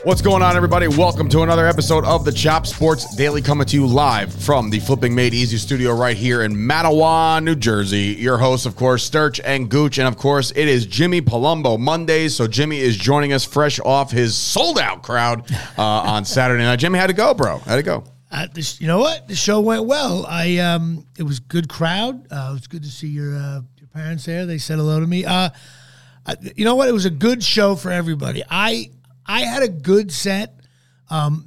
What's going on, everybody? Welcome to another episode of the Chop Sports Daily, coming to you live from the Flipping Made Easy studio right here in Matawan, New Jersey. Your hosts, of course, Sturch and Gooch, and of course, it is Jimmy Palumbo Mondays. So Jimmy is joining us fresh off his sold-out crowd on Saturday night. Jimmy, how'd it go, bro? How'd it go? You know what? The show went well. It was a good crowd. It was good to see your parents there. They said hello to me. You know what? It was a good show for everybody. I had a good set. You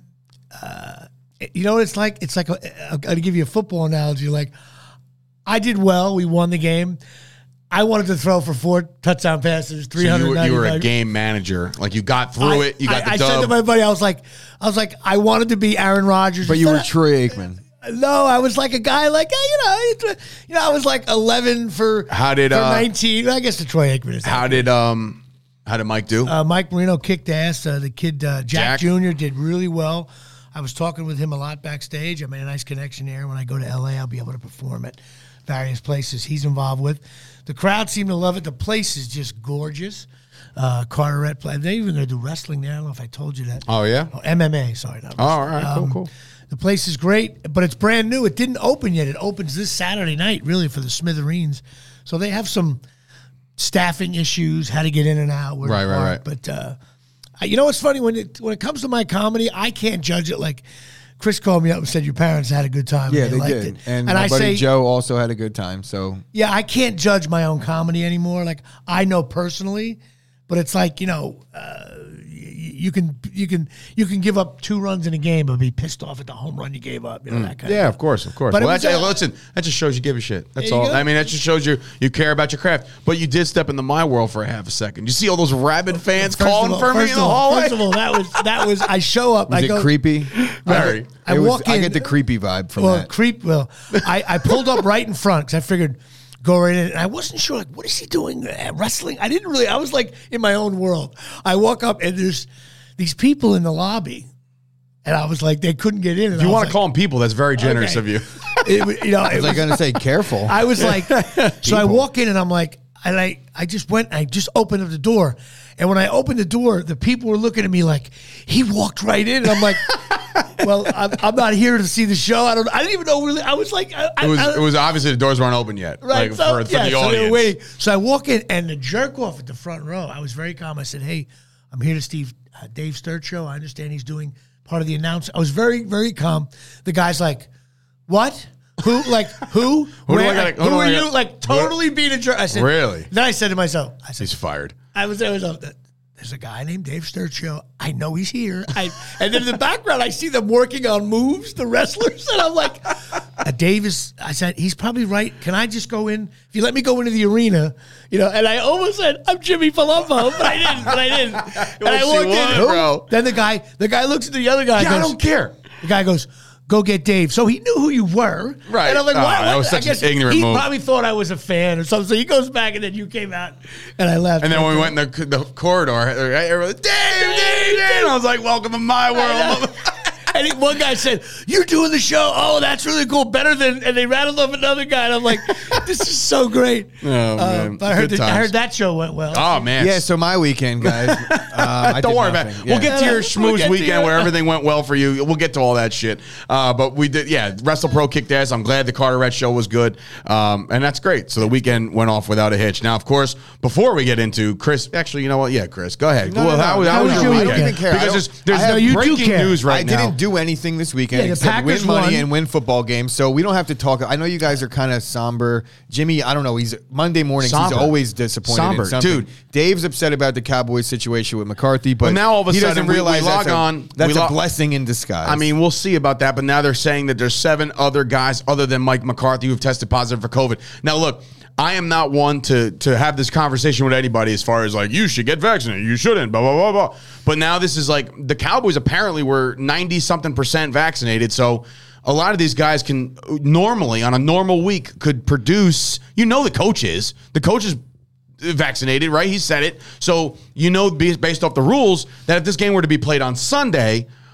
know what it's like? It's like I'll give you a football analogy. Like, I did well. We won the game. I wanted to throw for 4 touchdown passes, 395. So you were a game manager. Like, you got through it. You got the dub. I said to my buddy, I was like, I wanted to be Aaron Rodgers. But you were Troy Aikman. No, I was like a guy like, hey, I was like 11 for 19. I guess the Troy Aikman is. How did Mike do? Mike Marino kicked ass. The kid, Jack Jr., did really well. I was talking with him a lot backstage. I made a nice connection there. When I go to L.A., I'll be able to perform at various places he's involved with. The crowd seemed to love it. The place is just gorgeous. Carteret play. They're even going to do wrestling there. I don't know if I told you that. Oh, yeah? Oh, MMA, sorry. Not all right, cool. The place is great, but it's brand new. It didn't open yet. It opens this Saturday night, really, for the Smithereens. So they have some staffing issues, how to get in and out. Right. But you know what's funny? When it comes to my comedy, I can't judge it. Like, Chris called me up and said, your parents had a good time. Yeah, and they liked did. It. And my buddy Joe also had a good time. So yeah, I can't judge my own comedy anymore. Like, I know personally, but it's like, you can give up 2 runs in a game and be pissed off at the home run you gave up. That kind of course. But well, listen, that just shows you give a shit. That's all. I mean, that just shows you care about your craft. But you did step into my world for a half a second. You see all those rabid fans calling for me in the hallway? First of all, that was. I show up. Was it creepy? Very. I walk in. I get the creepy vibe from that. I pulled up right in front because I figured go right in. And I wasn't sure, like, what is he doing? Wrestling? I was like in my own world. I walk up and there's these people in the lobby. And I was like, they couldn't get in. And if you want to call them people, that's very generous of you. I was going to say, careful. I was like, so I walk in and I'm like, and I just went, I just opened up the door. And when I opened the door, the people were looking at me like, he walked right in. And I'm like, well, I'm not here to see the show. I didn't even know really. I was like, it was obviously the doors weren't open yet. Right. Like, so, for the audience. They were waiting. So I walk in and the jerk off at the front row, I was very calm. I said, hey, I'm here to Dave Sturch show. I understand he's doing part of the announcement. I was very, very calm. The guy's like, what? Who? Like, who? Who are you? Like, totally being a jerk. I said, really? Then I said to myself, he's fired. There's a guy named Dave Sturch. I know he's here. And then in the background, I see them working on moves, the wrestlers. And I'm like, I said, he's probably right. Can I just go in? If you let me go into the arena, and I almost said, I'm Jimmy Palumbo, but I didn't. And I walked in, bro. Then the guy looks at the other guy. Yeah, I don't care. The guy goes, go get Dave. So he knew who you were. Right. And I'm like, why? That was such an ignorant move. He probably thought I was a fan or something. So he goes back, and then you came out, and I left. And then when we went in the corridor, everyone was, Dave. And I was like, welcome to my world. And one guy said, you're doing the show? Oh, that's really cool. Better than, and they rattled off another guy. And I'm like, this is so great. Oh, man. I heard that show went well. Oh, man. Yeah, so my weekend, guys. Don't worry about it. We'll get to your schmooze weekend where everything went well for you. We'll get to all that shit. But we did, WrestlePro kicked ass. I'm glad the Carteret show was good. And that's great. So the weekend went off without a hitch. Now, of course, before we get into Chris, actually, you know what? Yeah, Chris, go ahead. How was your weekend? I don't even care. Because there's no breaking news right now. I didn't do anything this weekend except win money and win football games. So we don't have to talk. I know you guys are kind of somber. Jimmy, I don't know. He's Monday mornings. He's always disappointed in something. Dude. Dave's upset about the Cowboys situation with McCarthy, but now all of a he sudden doesn't realize that's a blessing in disguise. I mean, we'll see about that. But now they're saying that there's 7 other guys other than Mike McCarthy who've tested positive for COVID. Now, look, I am not one to have this conversation with anybody as far as like, you should get vaccinated, you shouldn't, blah, blah, blah, blah. But now this is like, the Cowboys apparently were 90-something% vaccinated. So a lot of these guys can normally, on a normal week, could produce, the coach is. The coach is vaccinated, right? He said it. So, based off the rules, that if this game were to be played on Sunday,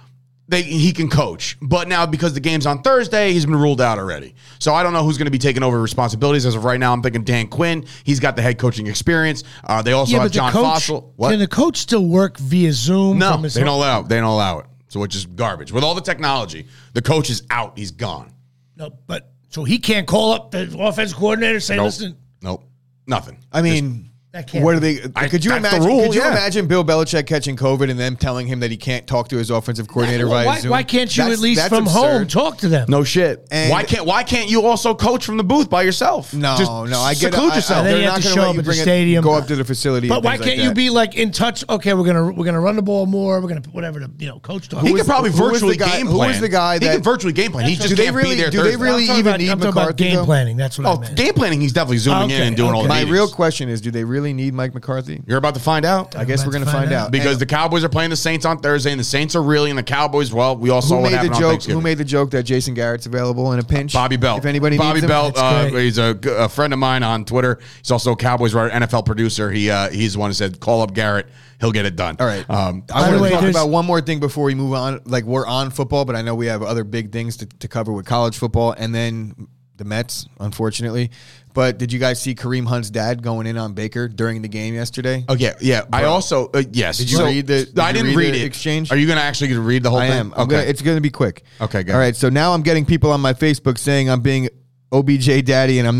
he can coach. But now because the game's on Thursday, he's been ruled out already. So I don't know who's going to be taking over responsibilities. As of right now, I'm thinking Dan Quinn. He's got the head coaching experience. They also have John Fossil. Can the coach still work via Zoom? No, they don't allow it. They don't allow it. So which is garbage. With all the technology, the coach is out. He's gone. No, but so he can't call up the offensive coordinator and say, listen. Nope. Nothing. I mean, what are they? Could you imagine? Could you imagine Bill Belichick catching COVID and them telling him that he can't talk to his offensive coordinator via Zoom? Why can't you at least from home talk to them? No shit. And why can't you also coach from the booth by yourself? No, I get seclude yourself. They're not going to let you bring stadium. Go up to the facility. But why can't you be like in touch? Okay, we're gonna run the ball more. We're gonna whatever the coach talks. He could probably virtually game plan. Who is the guy that he can virtually game plan? He just can't be there. Do they really even need McCarthy? Game planning. That's what I meant. Game planning. He's definitely zooming in and doing all the meetings. My real question is, do they really need Mike McCarthy? You're about to find out. I guess we're going to find out. Because the Cowboys are playing the Saints on Thursday, and the Saints are really, and the Cowboys, well, we all saw what happened on Thanksgiving. Who made the joke that Jason Garrett's available in a pinch? Bobby Belt. If anybody Bobby needs him. Belt, he's a friend of mine on Twitter. He's also a Cowboys writer, NFL producer. He's the one who said, call up Garrett. He'll get it done. All right. I want to talk about one more thing before we move on. Like, we're on football, but I know we have other big things to cover with college football, and then the Mets, unfortunately. But did you guys see Kareem Hunt's dad going in on Baker during the game yesterday? Oh, yeah. I also, yes. Did you read the I didn't read it. Exchange? Are you going to actually read the whole thing? I am. Okay. It's going to be quick. Okay, good. All right, so now I'm getting people on my Facebook saying I'm being OBJ daddy and I'm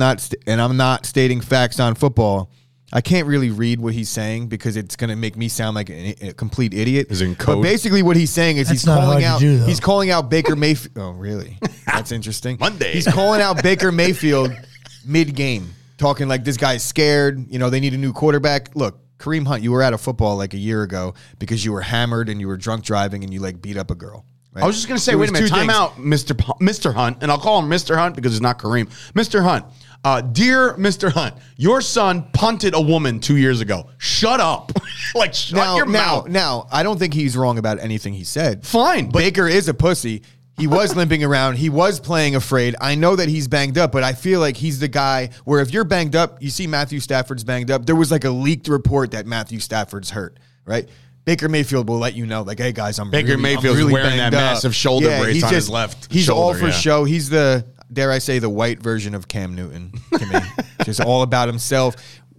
not stating facts on football. I can't really read what he's saying because it's going to make me sound like a complete idiot. Is in code? But basically what he's saying is he's calling out Baker Mayfield. Oh, really? That's interesting. Monday. He's calling out Baker Mayfield mid-game, talking like this guy's scared. You know, they need a new quarterback. Look, Kareem Hunt, you were out of football like a year ago because you were hammered and you were drunk driving and you like beat up a girl. Right? I was just going to say, wait a minute, time out, Mr. Hunt, and I'll call him Mr. Hunt because it's not Kareem. Mr. Hunt, dear Mr. Hunt, your son punted a woman 2 years ago. Shut up. Shut your mouth. Now, I don't think he's wrong about anything he said. Fine. But Baker is a pussy. He was limping around. He was playing afraid. I know that he's banged up, but I feel like he's the guy where if you're banged up, you see Matthew Stafford's banged up. There was like a leaked report that Matthew Stafford's hurt, right? Baker Mayfield will let you know, like, hey, guys, Baker Mayfield's really wearing that massive shoulder brace on his left He's shoulder, all for show. He's the, dare I say, the white version of Cam Newton to me. Just all about himself.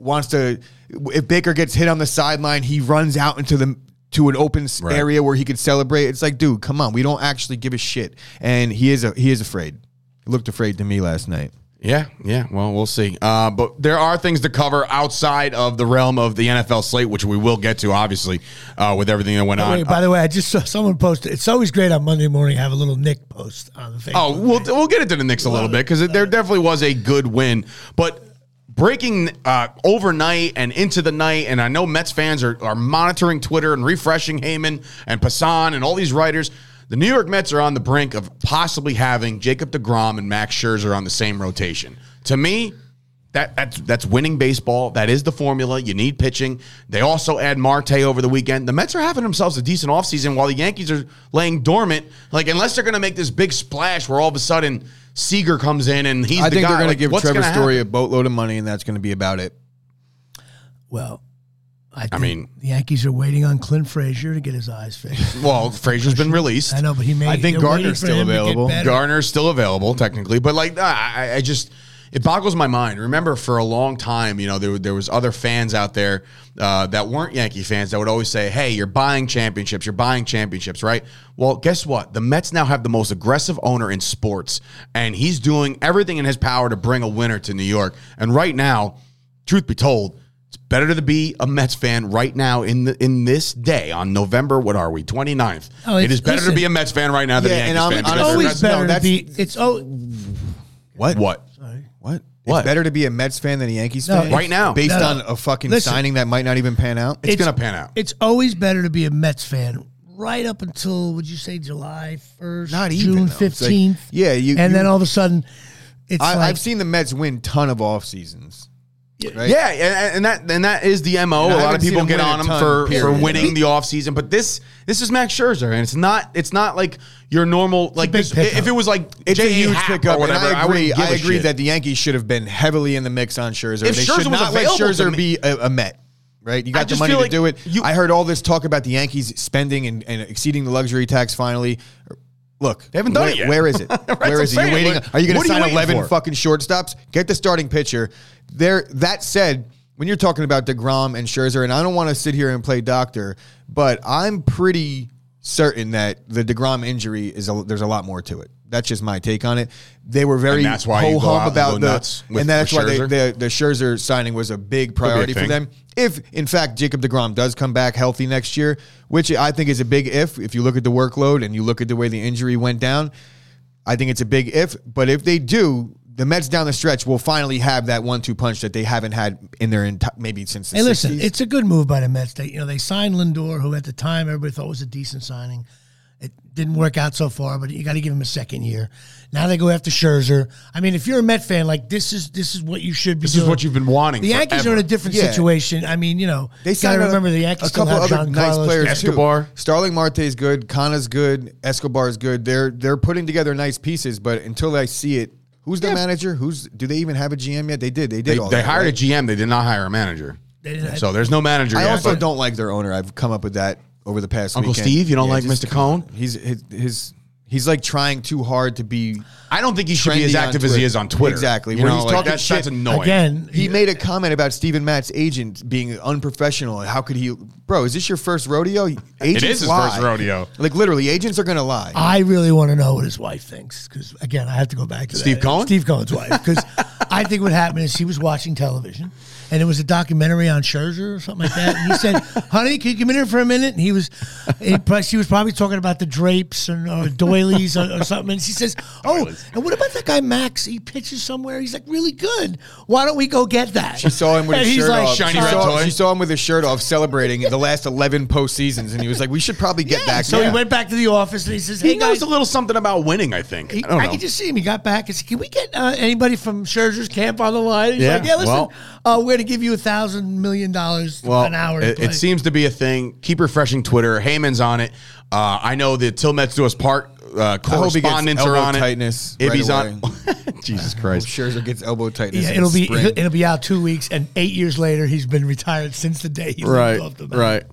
If Baker gets hit on the sideline, he runs out to an open area where he could celebrate. It's like, dude, come on. We don't actually give a shit. And he is afraid. He looked afraid to me last night. Yeah. Well, we'll see. But there are things to cover outside of the realm of the NFL slate, which we will get to, obviously, with everything that went on. By the way, I just saw someone posted. It's always great on Monday morning to have a little Nick post on the Facebook. Oh, we'll get into the Knicks a little bit because there definitely was a good win. But breaking overnight and into the night, and I know Mets fans are monitoring Twitter and refreshing Heyman and Passan and all these writers. The New York Mets are on the brink of possibly having Jacob deGrom and Max Scherzer on the same rotation. To me, that's winning baseball. That is the formula. You need pitching. They also add Marte over the weekend. The Mets are having themselves a decent offseason while the Yankees are laying dormant. Like, unless they're going to make this big splash where all of a sudden Seager comes in and he's the guy. I think they're going to give Trevor Story a boatload of money, and that's going to be about it. Well, I mean, the Yankees are waiting on Clint Frazier to get his eyes fixed. Well, Frazier's been released. I know, but I think Gardner's still available. Gardner's still available, technically. But, it boggles my mind. Remember, for a long time, there was other fans out there that weren't Yankee fans that would always say, hey, you're buying championships, right? Well, guess what? The Mets now have the most aggressive owner in sports, and he's doing everything in his power to bring a winner to New York. And right now, truth be told, it's better to be a Mets fan right now in this day on November, 29th. It is better to be a Mets fan right now than a Yankees fan. It's always better to be. What? Sorry. What? It's better to be a Mets fan than a Yankees fan right now, based on a fucking signing that might not even pan out. It's going to pan out. It's always better to be a Mets fan right up until, would you say, July 1st, not June even, 15th? Then all of a sudden, I've seen the Mets win ton of off seasons. Right? Yeah, and that is the MO. A lot of people get on him for winning the offseason, but this is Max Scherzer, and it's not like your normal if it was like it's a huge pickup or whatever. I agree that the Yankees should have been heavily in the mix on Scherzer. If they Scherzer should was not let Scherzer be a Met. right? You got the just money feel to like do it. you- I heard all this talk about the Yankees spending and exceeding the luxury tax finally. Look, They haven't done it yet. Where is it? Where is it? saying. You're waiting. What- Are you going what to are you sign waiting 11 for? fucking shortstops? Get the starting pitcher. There. That said, when you're talking about DeGrom and Scherzer, and I don't want to sit here and play doctor, but I'm pretty certain that the DeGrom injury there's a lot more to it. That's just my take on it. They were very And that's why you go out ho-hum and about go the, nuts with- and that's with why Scherzer? the Scherzer signing was a big priority for thing. them. If, in fact, Jacob deGrom does come back healthy next year, which I think is a big if you look at the workload and you look at the way the injury went down, I think it's a big if. But if they do, the Mets down the stretch will finally have that 1-2 punch that they haven't had in their maybe since the 60s. Hey, listen, it's a good move by the Mets. They signed Lindor, who at the time everybody thought was a decent signing. It didn't work out so far, but you got to give him a second year. Now they go after Scherzer. I mean, if you're a Met fan, like this is what you should be This doing. is what you've been wanting. The Yankees forever. are in a different Yeah. situation. I mean, They got to signed remember the Yankees a still couple have other nice Giancarlo players Escobar. too. Starling Marte is good. Kana's good. Escobar is good. They're putting together nice pieces, but until I see it, who's the manager? Do they even have a GM yet? They did. They all They that, hired right? a GM. They did not hire a manager. They didn't- So there's no manager I yet. also but- don't like their owner. I've come up with that over the past Uncle weekend. Steve? You don't like just Mr. come on. Cohn? He's like trying too hard to be. I don't think he should be as trendy on active as he Twitter. is on Twitter. Exactly. You When know, he's like, talking that's shit- annoying. Again, He made a comment about Steven Matt's agent being unprofessional. How could he? Bro, is this your first rodeo? Agents is his lie. first rodeo. Like literally, agents are going to lie. I really want to know what his wife thinks because, again, I have to go back to Steve that. Cohen? Steve Cohen's wife. Because I think what happened is he was watching television, and it was a documentary on Scherzer or something like that. And he said, "Honey, can you come in here for a minute?" And she was probably talking about the drapes or doilies or something. And she says, "Oh, and what about that guy Max? He pitches somewhere. He's like really good. Why don't we go get that?" She saw him with And his he's shirt like, off. Shiny She red saw- toy. She saw him with his shirt off celebrating the last 11 postseasons, and he was like, "We should probably get back." So there." he went back to the office and he says, "Hey He knows guys." a little something about winning, I think. I don't I know. can just see him. He got back and said, "Can we get anybody from Scherzer's camp on the line?" He's Yeah, like, "Yeah, listen, well- we're going to give you $1,000 million an hour." To play." It seems to be a thing. Keep refreshing Twitter. Heyman's on it. I know the Till Mets Do Us Part hope he gets correspondents are elbow on tightness it. right Ibby's away. on. Jesus Christ. Scherzer gets elbow tightness. Yeah, in it'll be spring. it'll be out 2 weeks, and 8 years later, he's been retired since the day he Right. moved off the mound. Right.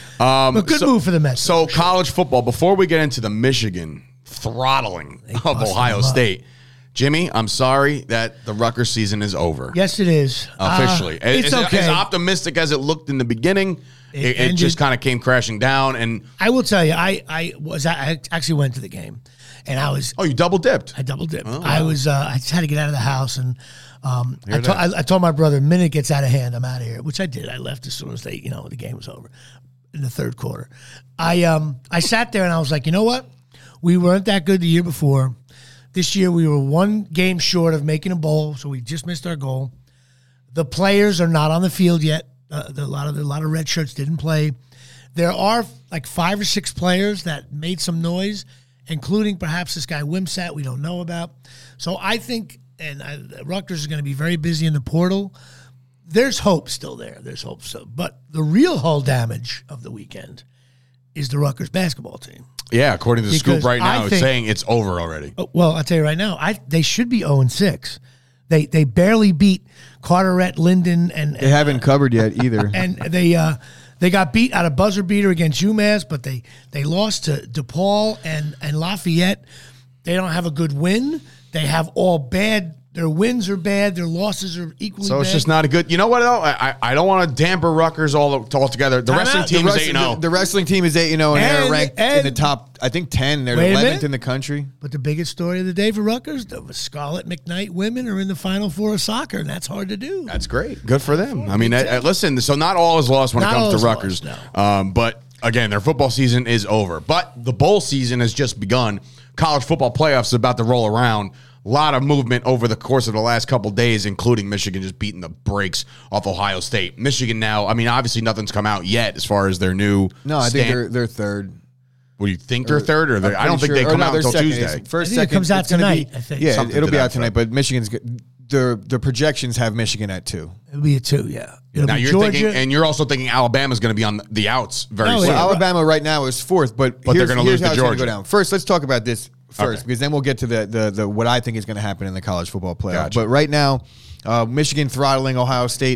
But good move for the Mets. So college football. Before we get into the Michigan throttling of busted Ohio them up. State, Jimmy, I'm sorry that the Rutgers season is over. Yes, it is Officially, it's okay. As optimistic as it looked in the beginning, it ended- just kind of came crashing down. And I will tell you, I actually went to the game, and I was you double dipped. I double dipped. Oh, wow. I was I just had to get out of the house, and I told my brother, the minute it gets out of hand, I'm out of here, which I did. I left as soon as the game was over in the third quarter. I sat there and I was like, you know what? We weren't that good the year before. This year we were one game short of making a bowl, so we just missed our goal. The players are not on the field yet. A lot of red shirts didn't play. There are like 5 or 6 players that made some noise, including perhaps this guy Wimsatt we don't know about. So I think, Rutgers is going to be very busy in the portal. There's hope still there. There's hope still. But the real hull damage of the weekend is the Rutgers basketball team. Yeah, according to the Because scoop right now, I it's think- saying it's over already. Well, I'll tell you right now, they should be 0-6. They barely beat Carteret, Linden, and They haven't covered yet either. and they got beat out of buzzer beater against UMass, but they lost to DePaul and Lafayette. They don't have a good win. They have all bad. Their wins are bad. Their losses are equally So bad. it's just not a good. You know what though? I don't want to damper Rutgers altogether. The Time wrestling out. team The is wrestling- 8-0. The wrestling team is 8-0, and they're And- ranked in and- the top, I think, 10. They're Wait a 11th minute. in the country. But the biggest story of the day for Rutgers, the Scarlett McKnight women are in the Final Four of soccer, and that's hard to do. That's great. Good for them. I mean, listen. So not all is lost when Not it all comes is to Rutgers. lost, But again, their football season is over. But the bowl season has just begun. College football playoffs is about to roll around. A lot of movement over the course of the last couple days, including Michigan just beating the brakes off Ohio State. Michigan now, I mean, obviously nothing's come out yet as far as their new. No, I think they're third. What do you think they're third, or I'm I don't think pretty they sure- come or no, out they're until second. Tuesday. It's first, I think it second. comes out it's gonna tonight, be- I think. Yeah, Something it'll to be that out tonight. effect. But Michigan's good. The projections have Michigan at 2. It'll be a 2, yeah. It'll Now be you're Georgia. thinking, and you're also thinking Alabama's going to be on the outs very No, soon. yeah. Alabama right now is 4th, but they're here's, gonna here's lose to how it's gonna Georgia. go down. First, let's talk about this first, Okay. because then we'll get to the what I think is going to happen in the college football playoff. Gotcha. But right now, Michigan throttling Ohio State.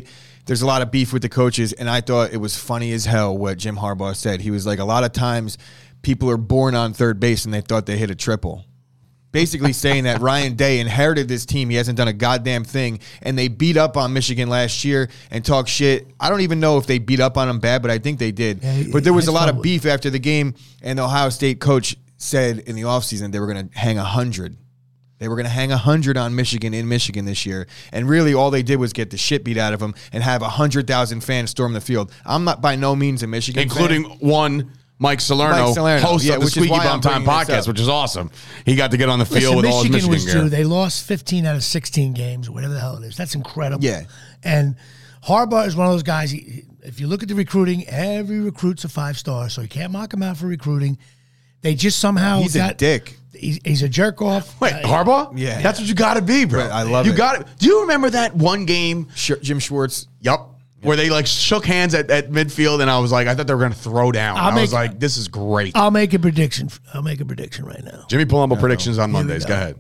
there's a lot of beef with the coaches, and I thought it was funny as hell what Jim Harbaugh said. He was like, a lot of times people are born on third base and they thought they hit a triple. Basically saying that Ryan Day inherited this team. He hasn't done a goddamn thing. And they beat up on Michigan last year and talk shit. I don't even know if they beat up on them bad, but I think they did. Yeah, but there was a lot of beef after the game, and the Ohio State coach said in the offseason they were going to hang 100. They were going to hang 100 on Michigan in Michigan this year. And really all they did was get the shit beat out of them and have 100,000 fans storm the field. I'm not by no means a Michigan including fan. one Mike Salerno, host of the Squeaky Bum Time podcast, which is awesome. He got to get on the field with all his Michigan was gear. They lost 15 out of 16 games, or whatever the hell it is. That's incredible. Yeah. And Harbaugh is one of those guys, if you look at the recruiting, every recruit's a 5-star, so you can't mock him out for recruiting. They just somehow He's a dick. He's a jerk off. Wait, Harbaugh? Yeah. That's what you got to be, bro. I love it. You got it. Do you remember that one game? Jim Schwartz. Yup. Where they like shook hands at midfield, and I was like, I thought they were going to throw down. I was like, this is great. I'll make a prediction. right now. Jimmy Palumbo predictions on Mondays. Go ahead.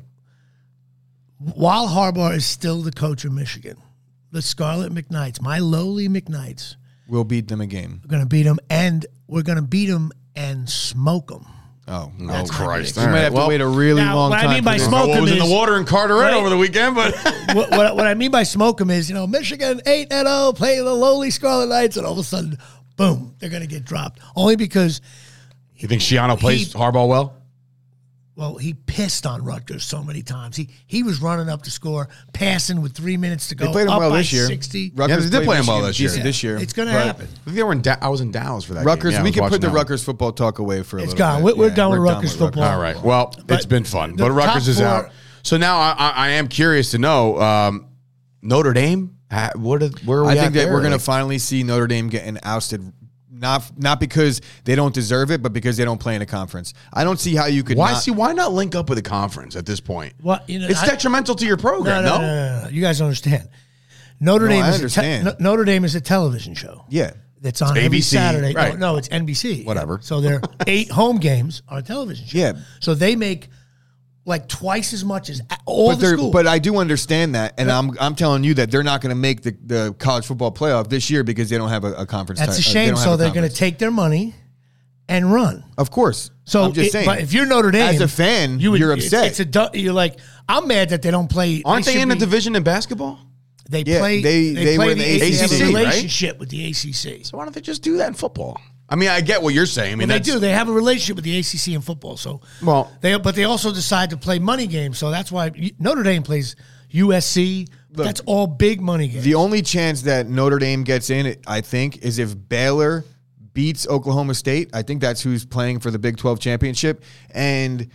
While Harbaugh is still the coach of Michigan, the Scarlet McKnights, my lowly McKnights, we'll beat them a game. We're going to beat them, and we're going to beat them and smoke them. Oh, that's Christ. We might have to wait a really long time. What I mean by smoke them is... was in the water in Carteret over the weekend, but... what I mean by smoke them is, Michigan 8-0, playing the lowly Scarlet Knights, and all of a sudden, boom, they're going to get dropped. Only because... You think Schiano plays Harbaugh well? Well, he pissed on Rutgers so many times. He was running up to score, passing with 3 minutes to go. They played him well this year. 60. Rutgers they did play him well this year. This year. It's going to happen. I think they were I was in Dallas for that Rutgers, game. Yeah, we can put the that. Rutgers football talk away for a little gone. bit. We're done with Rutgers football. All right. Well, it's been fun. But Rutgers is out. So now I am curious to know, Notre Dame, where are we I think that there? we're going to finally see Notre Dame getting ousted. Not because they don't deserve it, but because they don't play in a conference. I don't see how you could. Why not link up with a conference at this point? Well, it's detrimental to your program. No. You guys don't understand. Notre Dame is a television show. Yeah, that's on every Saturday. Right. No, it's NBC. Whatever. So their 8 home games are a television show. Yeah. So they make like twice as much as all the schools. But I do understand that, and I'm telling you that they're not going to make the college football playoff this year because they don't have a conference. That's a shame. So they're going to take their money and run. Of course. So I'm just saying. But if you're Notre Dame, as a fan, you're upset. You're like, I'm mad that they don't play. Aren't they in a division in basketball? They play. They play were in the ACC, They have a right? relationship with the ACC. So why don't they just do that in football? I mean, I get what you're saying. I mean, they do. They have a relationship with the ACC in football. So, but they also decide to play money games. So that's why Notre Dame plays USC. Look, that's all big money games. The only chance that Notre Dame gets in, I think, is if Baylor beats Oklahoma State. I think that's who's playing for the Big 12 championship, and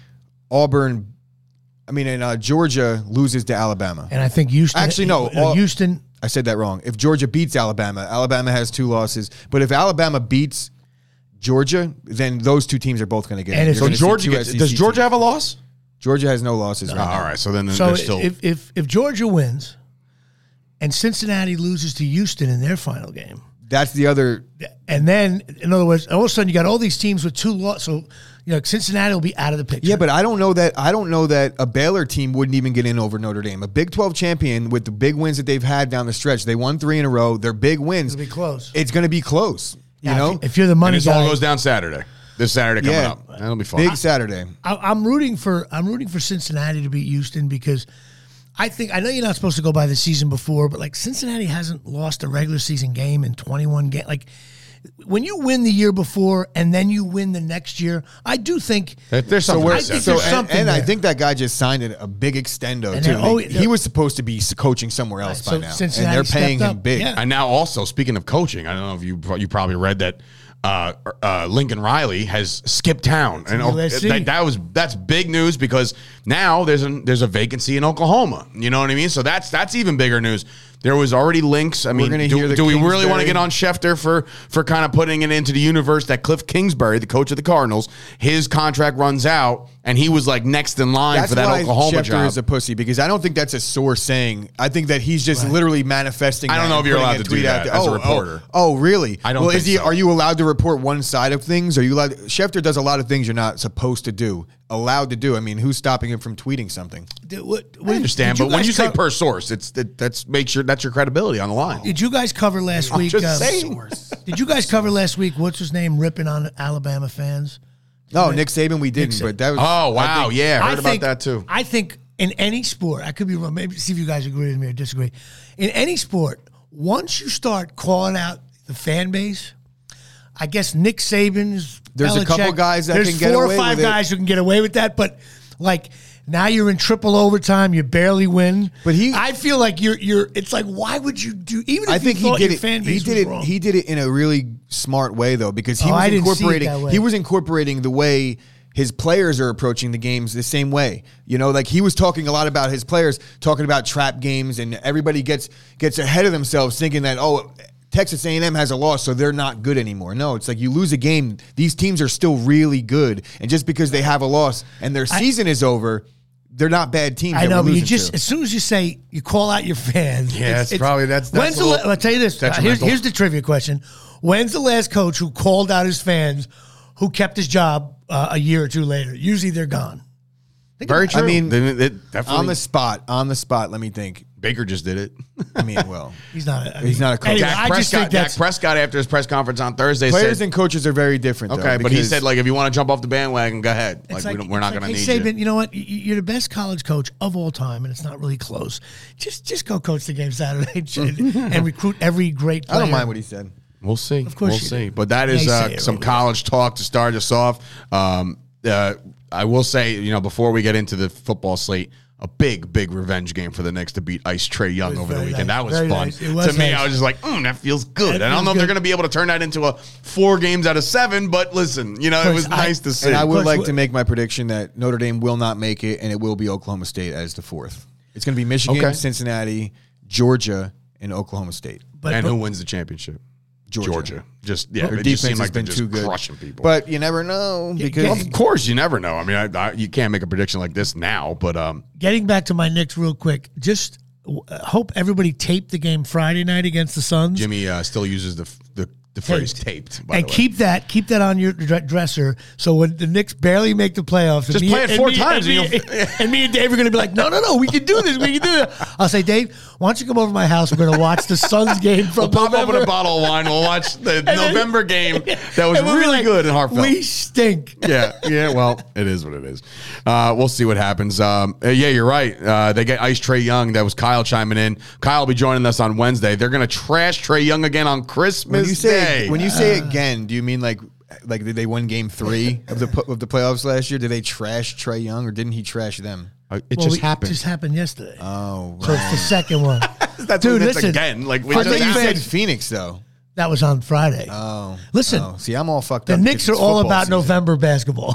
Georgia loses to Alabama. And I think Houston. Actually, no. Houston. I said that wrong. If Georgia beats Alabama has 2 losses. But if Alabama beats Georgia, then those 2 teams are both going to get in. So Georgia does Georgia have a loss? Georgia has no losses. Right all right. So then they're still. If Georgia wins, and Cincinnati loses to Houston in their final game, that's the other. And then, in other words, all of a sudden you got all these teams with 2 losses. So Cincinnati will be out of the picture. Yeah, but I don't know that a Baylor team wouldn't even get in over Notre Dame. A Big 12 champion with the big wins that they've had down the stretch. They won 3 in a row. They're big wins. It'll be close. It's going to be close. If you're the money and guy, all goes down Saturday. This Saturday coming up. That'll be fun. Big Saturday. I'm rooting for Cincinnati to beat Houston because I know you're not supposed to go by the season before, but like Cincinnati hasn't lost a regular season game in 21 games. Like when you win the year before and then you win the next year, I do think there's something. I think that guy just signed a big extendo too. He was supposed to be coaching somewhere else by now, Cincinnati and they're paying him big. Yeah. And now also speaking of coaching, I don't know if you probably read that. Lincoln Riley has skipped town, and that's big news because now there's a vacancy in Oklahoma. You know what I mean? So that's even bigger news. There was already links. I mean, do we really want to get on Schefter for kind of putting it into the universe that Cliff Kingsbury, the coach of the Cardinals, his contract runs out and he was like next in line for that Oklahoma job? Schefter is a pussy because I don't think that's a sore saying. I think that he's just literally manifesting. I don't know if you're allowed to do that as a reporter. Oh, really? I don't. Think so. Are you allowed to report one side of things? Are you allowed? Schefter does a lot of things you're not supposed to do. allowed to do. I mean, who's stopping him from tweeting something? I understand, but when you say per source, that's your credibility on the line. Did you guys cover last week? Just saying. Did you guys cover last week? What's his name ripping on Alabama fans? No, Nick Saban, we didn't. But that was. Oh wow, I heard about that too. I think in any sport, I could be wrong. Maybe see if you guys agree with me or disagree. In any sport, once you start calling out the fan base, I guess Nick Saban's. There's a couple guys that can get away with it. There's 4 or 5 guys who can get away with that, but like now you're in triple overtime, you barely win. But I feel like you're. It's like why would you do? Even if I think you thought he did your it. fan base was wrong. He did it in a really smart way though, because he I was didn't see it incorporating. that way. He was incorporating the way his players are approaching the games the same way. You know, like he was talking a lot about his players, talking about trap games, and everybody gets ahead of themselves thinking that, Texas A&M has a loss, so they're not good anymore. No, it's like you lose a game, these teams are still really good. And just because they have a loss and their season is over, they're not bad teams. I know, but you just, as soon as you say, you call out your fans. Yeah, it's probably, that's I'll tell you this. Here's the trivia question. When's the last coach who called out his fans who kept his job a year or two later? Usually they're gone. Very true. I mean, definitely on the spot, let me think. Baker just did it. I mean, well, he's not a coach. Anyway, Dak Prescott after his press conference on Thursday players said, and coaches are very different. Okay, though, but he said, like, if you want to jump off the bandwagon, go ahead. Like, we're not going to need Saban, you. You know what? You're the best college coach of all time, and it's not really close. Just go coach the game Saturday and recruit every great player. I don't mind what he said. We'll see. Of course we'll see. But that is some college talk to start us off. I will say, before we get into the football slate, a big revenge game for the Knicks to beat Ice Trae Young over the weekend. That was fun. Nice. To me, I was just like, that feels good. I don't know if they're going to be able to turn that into a 4 games out of 7, but listen, it was nice to see. And I would like to make my prediction that Notre Dame will not make it, and it will be Oklahoma State as the 4th. It's going to be Michigan, Cincinnati, Georgia, and Oklahoma State. And who wins the championship? Georgia. Their defense has been too good, crushing people. But you never know because of course you never know. I mean, you can't make a prediction like this now. But getting back to my Knicks real quick, just hope everybody taped the game Friday night against the Suns. Jimmy still uses the phrase taped. By and the way. keep that on your dresser. So when the Knicks barely make the playoffs, just play it 4 times. And me and Dave are going to be like, no, we can do this. We can do it. I'll say, Dave, why don't you come over to my house? We're going to watch the Suns game from We'll pop November. open a bottle of wine. We'll watch the November game that was really good in Hartford. We stink. Yeah. Well, it is what it is. We'll see what happens. Yeah, you're right. They get Ice Trae Young. That was Kyle chiming in. Kyle will be joining us on Wednesday. They're going to trash Trae Young again on Christmas Day. When you say again, do you mean like did they win Game 3 of the playoffs last year? Did they trash Trae Young or didn't he trash them? It just happened yesterday. Oh, right. So it's the second one. Dude, listen. Again, like we I thought just you said said Phoenix though. That was on Friday. Oh, listen. See, I'm all fucked up. The Knicks are all about season. November basketball.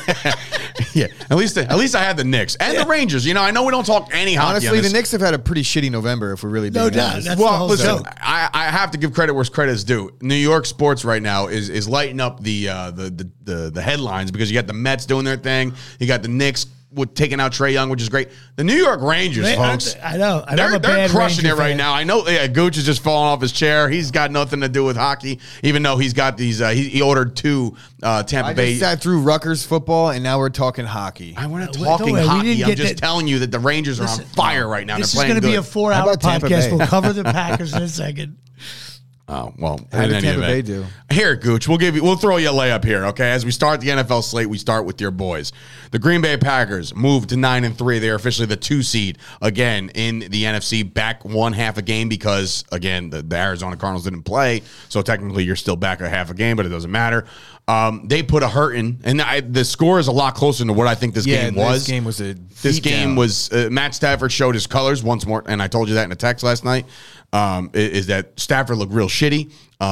Yeah, at least I had the Knicks and the Rangers. I know we don't talk any hockey. Honestly, the Knicks have had a pretty shitty November. If we're really being honest. That's well, listen, joke. I have to give credit where credit is due. New York sports right now is lighting up the headlines because you got the Mets doing their thing, you got the Knicks taking out Trae Young, which is great. The New York Rangers, folks. I know. They're crushing Ranger it right fan. now. I know Gooch is just falling off his chair. He's got nothing to do with hockey, even though he's got these. He ordered 2 Tampa Bay. I just sat through Rutgers football, and now we're talking hockey. We're not talking hockey. I'm just telling you that the Rangers are on fire right now. This They're is going to be a 4-hour Tampa podcast. Bay? We'll cover the Packers in a second. Oh, well, How did Tampa Bay do? Here, Gooch, we'll throw you a layup here, okay? As we start the NFL slate, we start with your boys. The Green Bay Packers moved to 9-3. They are officially the 2 seed again in the NFC, back 1 half a game because, again, the Arizona Cardinals didn't play, so technically you're still back a half a game, but it doesn't matter. They put a hurt in, and the score is a lot closer to what I think this game was. This game was Matt Stafford showed his colors once more, and I told you that in a text last night. Is that Stafford looked real shitty.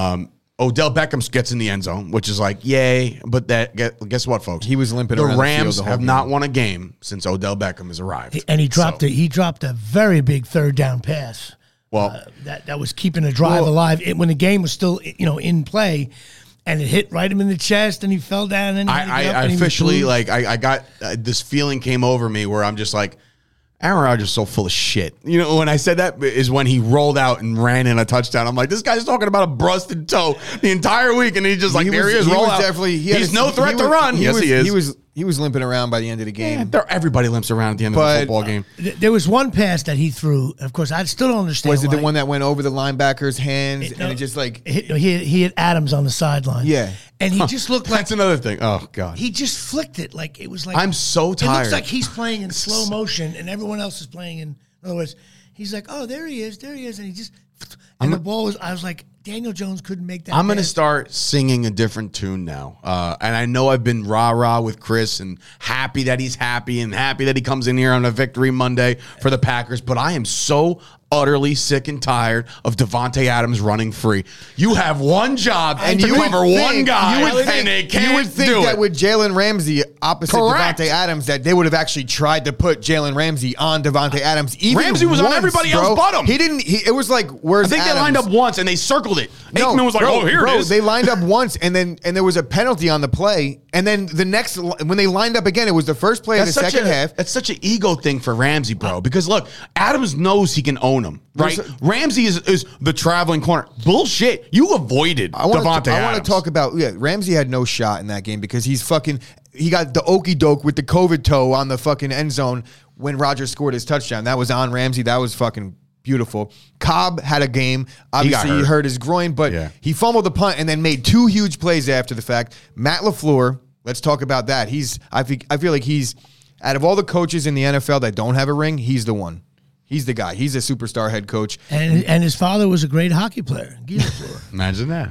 Odell Beckham gets in the end zone, which is like, yay. But guess what, folks? He was limping the around Rams the field the whole have game. not won a game since Odell Beckham has arrived. And he dropped a very big 3rd down pass. Well, that was keeping a drive alive when the game was still in play. And it hit right him in the chest, and he fell down. And I officially I got this feeling came over me where I'm just like, Aaron Rodgers is so full of shit. When I said that is when he rolled out and ran in a touchdown. I'm like, this guy's talking about a busted toe the entire week, and he's just like, there he is, roll out. Definitely, he's no threat to run. Yes, he is. He was he was limping around by the end of the game. Everybody limps around at the end of the football game. There was one pass that he threw. Of course, I still don't understand. Was it the one that went over the linebacker's hands and it just like he hit Adams on the sideline? Yeah, and he just looked like that's another thing. Oh God, he just flicked it like it was like I'm so tired. It looks like he's playing in slow motion and everyone else is playing in other words. He's like, oh, there he is, and he just the ball was. I was like, Daniel Jones couldn't make that. I'm going to start singing a different tune now. And I know I've been rah-rah with Chris and happy that he's happy and happy that he comes in here on a victory Monday for the Packers. But I am so utterly sick and tired of Davante Adams running free. You have one job and you cover one guy, and they can't You would think do that it. with Jalen Ramsey opposite Correct. Davante Adams, that they would have actually tried to put Jalen Ramsey on Davante Adams. Even Ramsey was on once, everybody bro. else but him. He didn't. It was like, where's I think Adams? they lined up once and they circled it. No, Aikman was like, bro, oh, here bro, it is. They lined up once, and there was a penalty on the play, and then the next when they lined up again, it was the first play of the second half. That's such an ego thing for Ramsey, bro. Because look, Adams knows he can own him, right? Ramsey is the traveling corner. Bullshit. You avoided Davante Adams. I want to talk about Ramsey had no shot in that game because he got the okey doke with the COVID toe on the fucking end zone when Rodgers scored his touchdown. That was on Ramsey. That was fucking beautiful. Cobb had a game. Obviously, he hurt his groin, but he fumbled the punt and then made 2 huge plays after the fact. Matt LaFleur, let's talk about that. I feel like he's, out of all the coaches in the NFL that don't have a ring, he's the one. He's the guy. He's a superstar head coach. And his father was a great hockey player. Imagine that.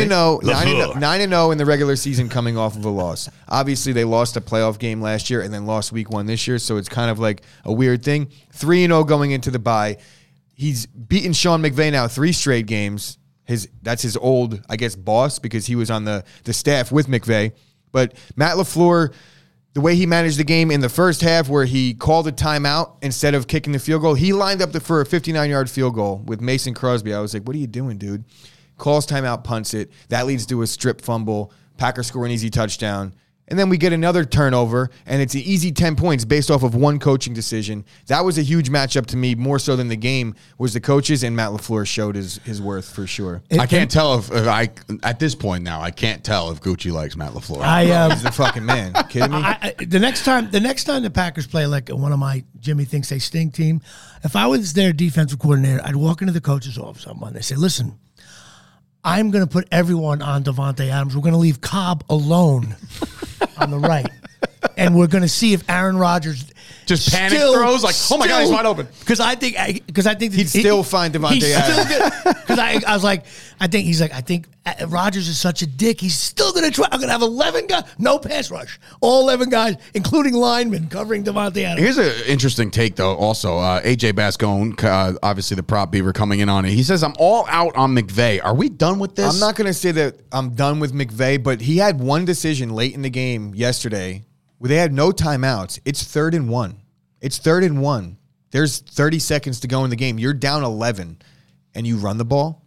9-0 in the regular season coming off of a loss. Obviously, they lost a playoff game last year and then lost week 1 this year, so it's kind of like a weird thing. 3-0 going into the bye. He's beaten Sean McVay now 3 straight games. That's his old, I guess, boss because he was on the staff with McVay. But Matt LaFleur, the way he managed the game in the first half where he called a timeout instead of kicking the field goal, he lined up for a 59-yard field goal with Mason Crosby. I was like, what are you doing, dude? Calls timeout, punts it. That leads to a strip fumble. Packers score an easy touchdown. And then we get another turnover, and it's an easy 10 points based off of one coaching decision. That was a huge matchup to me, more so than the game, was the coaches, and Matt LaFleur showed his worth for sure. I can't tell if at this point now, I can't tell if Gucci likes Matt LaFleur. He's the fucking man. Kidding me? The next time the Packers play like one of my Jimmy thinks they stink team, if I was their defensive coordinator, I'd walk into the coach's office on Monday and say, listen, I'm going to put everyone on Davante Adams. We're going to leave Cobb alone on the right. And we're going to see if Aaron Rodgers just panic throws like, oh my God, he's wide open. Because I think he'd still find Davante Adams. Because I was like, I think Rodgers is such a dick. He's still going to try. I'm going to have 11 guys, no pass rush, all 11 guys, including linemen covering Davante Adams. Here's an interesting take though. Also, AJ Bascone, obviously the prop beaver coming in on it. He says, "I'm all out on McVay. Are we done with this?" I'm not going to say that I'm done with McVay, but he had one decision late in the game yesterday where they had no timeouts. It's 3rd and 1. It's 3rd and 1. There's 30 seconds to go in the game. You're down 11, and you run the ball?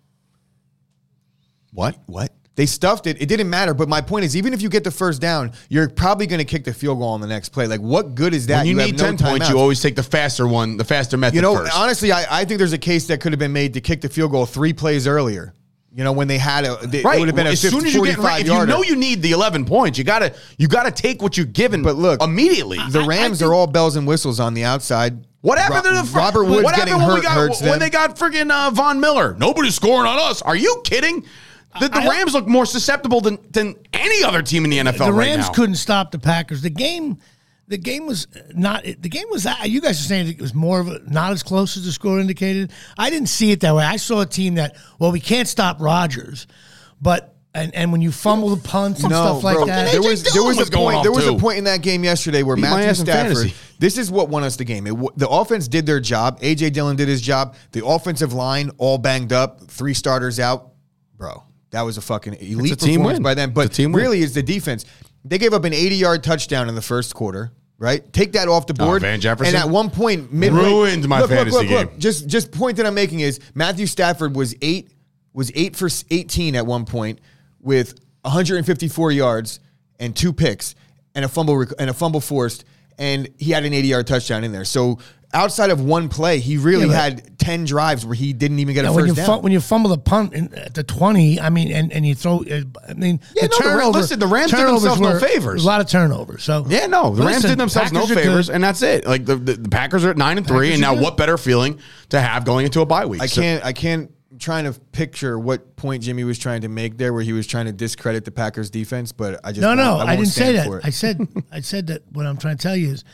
What? They stuffed it. It didn't matter. But my point is, even if you get the first down, you're probably going to kick the field goal on the next play. Like, what good is that? When you need 10 points, you always take the faster method first. Honestly, I think there's a case that could have been made to kick the field goal 3 plays earlier. When they had it would have been a 50, 45 yarder. If you know you need the 11 points, you gotta take what you're given. But look, immediately. The Rams are all bells and whistles on the outside. What happened to the Robert Woods getting hurt when they got freaking Von Miller? Nobody's scoring on us. Are you kidding? The Rams look more susceptible than any other team in the NFL right now. The Rams couldn't stop the Packers. The game was not. The game was. You guys are saying it was more of not as close as the score indicated. I didn't see it that way. I saw a team that we can't stop Rodgers, but and when you fumble the punts and stuff like that, there was a point in that game yesterday where Matthew Stafford. This is what won us the game. The offense did their job. A.J. Dillon did his job. The offensive line all banged up. 3 starters out, bro. That was a fucking elite performance by them. But really, it's the defense. They gave up an 80-yard touchdown in the first quarter, right? Take that off the board. Van Jefferson. And at one point, midway, ruined my fantasy game. Just point that I'm making is Matthew Stafford was 8 for 18 at one point with 154 yards and 2 picks and a fumble forced, and he had an 80-yard touchdown in there. So outside of one play, he really Yeah, had 10 drives where he didn't even get a when first you down. when you fumble the punt at the 20, I mean, and you throw, I mean, Yeah, no, the Rams did themselves no favors. A lot of turnovers. So Yeah, no, the Rams Listen, did themselves no Packers are favors, good. and that's it. Like the Packers are at 9-3, Packers and are now good. what better feeling to have going into a bye week? I can't. I'm trying to picture what point Jimmy was trying to make there, where he was trying to discredit the Packers defense, but I just no, won't I didn't say stand that. for it. I said that. What I'm trying to tell you is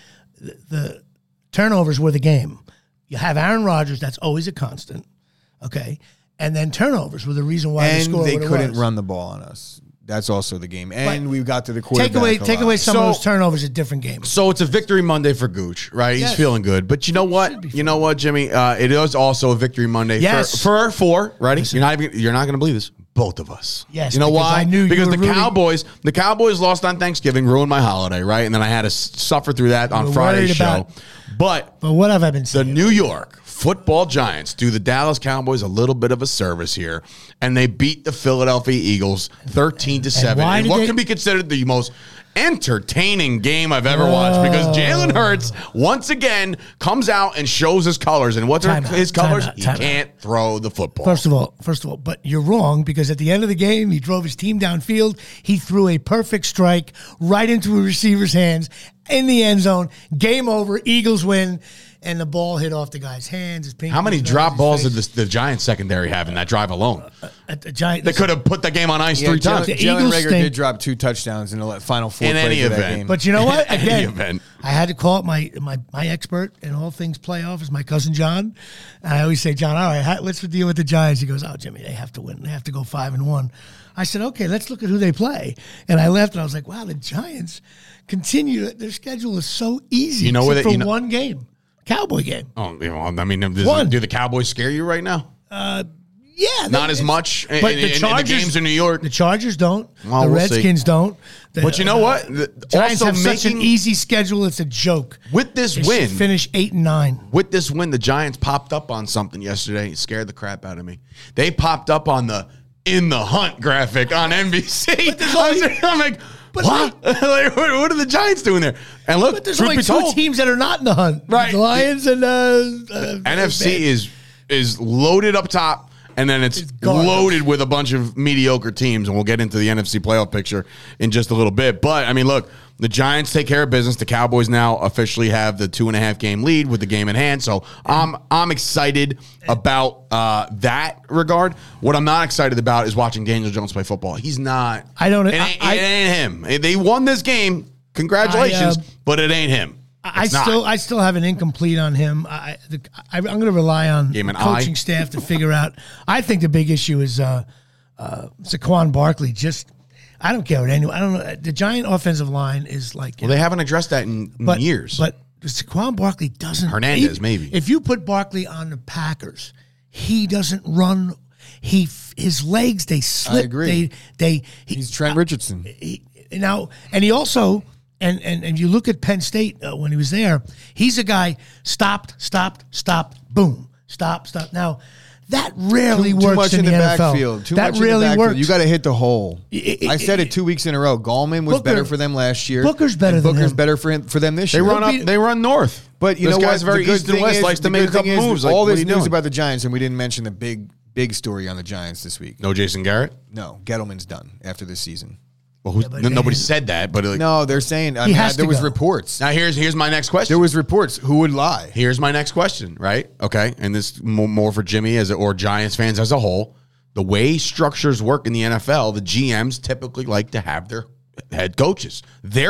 the turnovers were the game. You have Aaron Rodgers, that's always a constant. Okay, and then turnovers were the reason why the And score they what it couldn't was. run the ball on us. That's also the game. And But we got to the quarterback. Take away some of So- those turnovers, a different game. So it's a victory Monday for Gooch, right? He's Yes. feeling good. But you know Should what? be You know what, Jimmy? It is also a victory Monday Yes. for ready? You're not going to believe this. Both of us. Yes, You know because why? I knew you because were the rooting- Cowboys lost on Thanksgiving, ruined my holiday, right? And then I had to suffer through that on were Friday's worried show. about- But But what have I been the saying? New York Football Giants do the Dallas Cowboys a little bit of a service here, and they beat the Philadelphia Eagles 13-7. why And did what they- can be considered the most entertaining game I've ever watched, because Jalen Hurts once again comes out and shows his colors. And what's Time out, his time colors? out, He time out. can't throw the football. First of all, but you're wrong, because at the end of the game, he drove his team downfield. He threw a perfect strike right into a receiver's hands in the end zone. Game over. Eagles win. And the ball hit off the guy's hands. His pinky How many was down drop his balls face. did the Giants secondary have in that drive alone? At the Giants? They could have put the game on ice Yeah, 3 times. The Jalen Eagles Reagor stink. did drop 2 touchdowns in the final 4 In plays any of that event. game. But you know what? Any Again, event. I had to call up my expert in all things playoff is my cousin John. And I always say, John, all right, let's deal with the Giants. He goes, oh, Jimmy, they have to win. They have to go 5-1. I said, okay, let's look at who they play. And I left, and I was like, wow, the Giants continue. Their schedule is so easy. You know where except they- for you know- one game, Cowboy game. Oh, you know, I mean, One. do the Cowboys scare you right now? Yeah, Not as much in the games in New York. The Chargers don't. Well, the we'll Redskins see. don't. But you know what? Giants Also have such an making- easy schedule. It's a joke. With this They should win, finish 8-9. With this win, the Giants popped up on something yesterday. It scared the crap out of me. They popped up on the "In the Hunt" graphic on NBC. I'm like, what? Like, what are the Giants doing there? And look, But there's truth only be two told, teams that are not in the hunt. Right. The Lions and NFC is loaded up top. And then it's garbage. loaded with a bunch of mediocre teams, and we'll get into the NFC playoff picture in just a little bit. But, I mean, look, the Giants take care of business. The Cowboys now officially have the 2.5 game lead with the game in hand. So I'm excited about that regard. What I'm not excited about is watching Daniel Jones play football. He's not. I don't- It ain't him. They won this game. Congratulations, but it ain't him. I It's not. still have an incomplete on him. I'm going to rely on Game the an coaching eye. staff to figure out. I think the big issue is Saquon Barkley. I don't care what anyone. I don't know. The Giant offensive line is like. Well, they haven't addressed that in years. But Saquon Barkley doesn't. Hernandez, maybe. If you put Barkley on the Packers, he doesn't run. His legs they slip. agree. He's Trent Richardson. And he also and you look at Penn State when he was there, he's a guy stopped, boom, stop. Now that rarely Too works much in the NFL. backfield. Too that much really in the backfield. works. You got to hit the hole. I said it 2 weeks in a row. Gallman was Booker- better for them last year. Booker's better and than Booker's him. better for them this They year. run up. They run north. But you this know guy's what? very The good east and thing west. is- Likes to the make a good thing couple is, moves. Like, all what are this you news doing? about the Giants, and we didn't mention the big story on the Giants this week. No Jason Garrett. No, Gettleman's done after this season. Well, but nobody he- said that, but No, they're saying He has there to was go. reports. now here's my next question. There was reports. Who would lie? Here's my next question, right? Okay, and this more for Jimmy or Giants fans as a whole. The way structures work in the NFL, the GMs typically like to have their head coaches.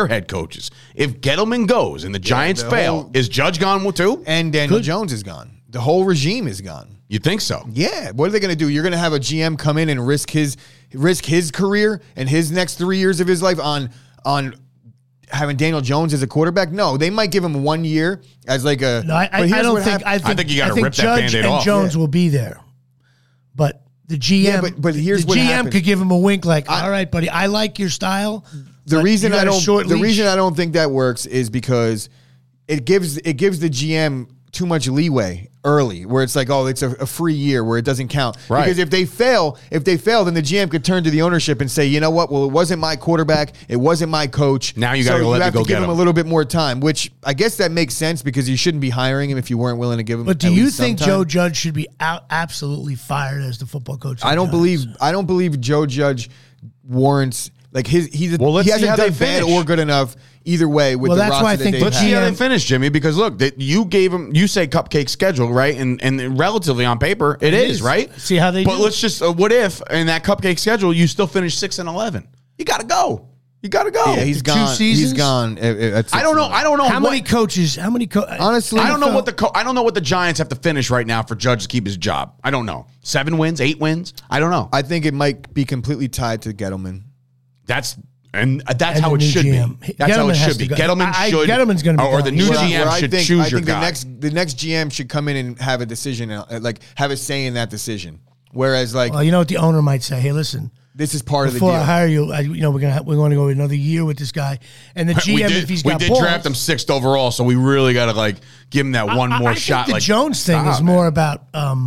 If Gettleman goes and the Giants the fail, whole- is Judge gone too? And Daniel Jones is gone. The whole regime is gone. You think so? Yeah. What are they going to do? You're going to have a GM come in and risk his career and his next 3 years of his life on having Daniel Jones as a quarterback? No, they might give him 1 year as like a. No, I but here's don't what think. happened. I think you gotta rip that Judge Band-Aid and off. Jones Yeah. will be there, but the GM. Yeah, but here's the what GM happens. could give him a wink, like, "All right, buddy, I like your style." The but reason you got I a don't short the leash." reason I don't think that works is because it gives the GM too much leeway early, where it's like, oh, it's a free year where it doesn't count. Right. Because if they fail, then the GM could turn to the ownership and say, you know what? Well, it wasn't my quarterback, it wasn't my coach. Now you got to let me go give get him a little bit more time, which I guess that makes sense because you shouldn't be hiring him if you weren't willing to give him. But do at you least think some time. Joe Judge should be absolutely fired as the football coach? of the I don't Giants? believe Joe Judge warrants like he let's see hasn't how done they bad finish. or good enough either way with Well, the that's roster why I that think they've Let's had. see how they GM finish, Jimmy, because look, you gave them, you say cupcake schedule, right? And relatively on paper, it is, right? See how they But do. let's just, what if in that cupcake schedule, you still finish 6-11? You got to go. You got to go. Yeah, he's The 2 gone. seasons? He's gone. I don't know. I don't know How many coaches? How many Honestly, I don't know what I don't know what the Giants have to finish right now for Judge to keep his job. I don't know. 7 wins, 8 wins. I don't know. I think it might be completely tied to Gettleman. That's And how the it new should GM. be. That's how Gettleman it has should be. to go. Gettleman should. Gettleman's gonna be or the gone. new Well, GM should choose I your think guy. the next GM should come in and have a decision, like have a say in that decision. Whereas, like, Well, you know what the owner might say? Hey, listen. this is part of the Before deal. I hire you, we want to go another year with this guy. And the GM, if he's got we did balls, draft him 6th overall, so we really got to give him that one more I shot. think the Jones thing is stop, more man. about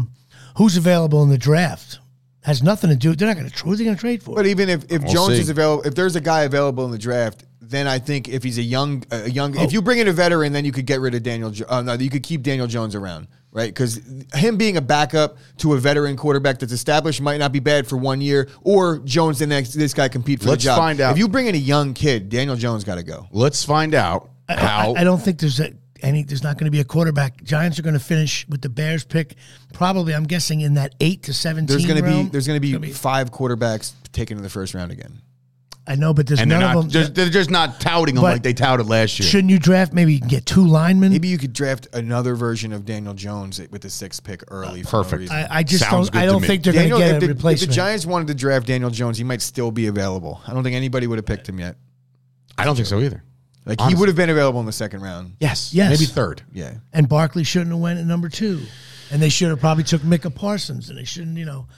who's available in the draft. Has nothing to do. They're not going to. Who are they going to trade for? But even if Jones see. is available, if there's a guy available in the draft, then I think if he's a young, if you bring in a veteran, then you could get rid of you could keep Daniel Jones around, right? Because him being a backup to a veteran quarterback that's established might not be bad for 1 year, or Jones this guy compete for Let's the job. find out. If you bring in a young kid, Daniel Jones got to go. Let's find out how. I don't think there's not going to be a quarterback. Giants are going to finish with the Bears pick. Probably, I'm guessing in that 8 to 17. There's going realm. to be 5 quarterbacks taken in the first round again. I know, but there's and they're none not. of them. They're just not touting them But like they touted last year. Shouldn't you draft? Maybe you can get 2 linemen. Maybe you could draft another version of Daniel Jones with the 6th pick early. For no Perfect. reason. I just Sounds don't. good I to don't me. think they're going to get a If the replacement. Giants wanted to draft Daniel Jones, he might still be available. I don't think anybody would have picked him yet. I don't think so either. Like Honestly. he would have been available in the 2nd round. Yes. Yes. Maybe 3rd. Yeah. And Barkley shouldn't have went at number 2, and they should have probably took Micah Parsons, and they shouldn't.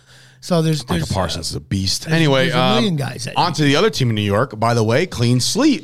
So there's Michael Parsons is a beast. there's- Anyway, there's a million guys that on to the other team in New York. By the way, clean sweep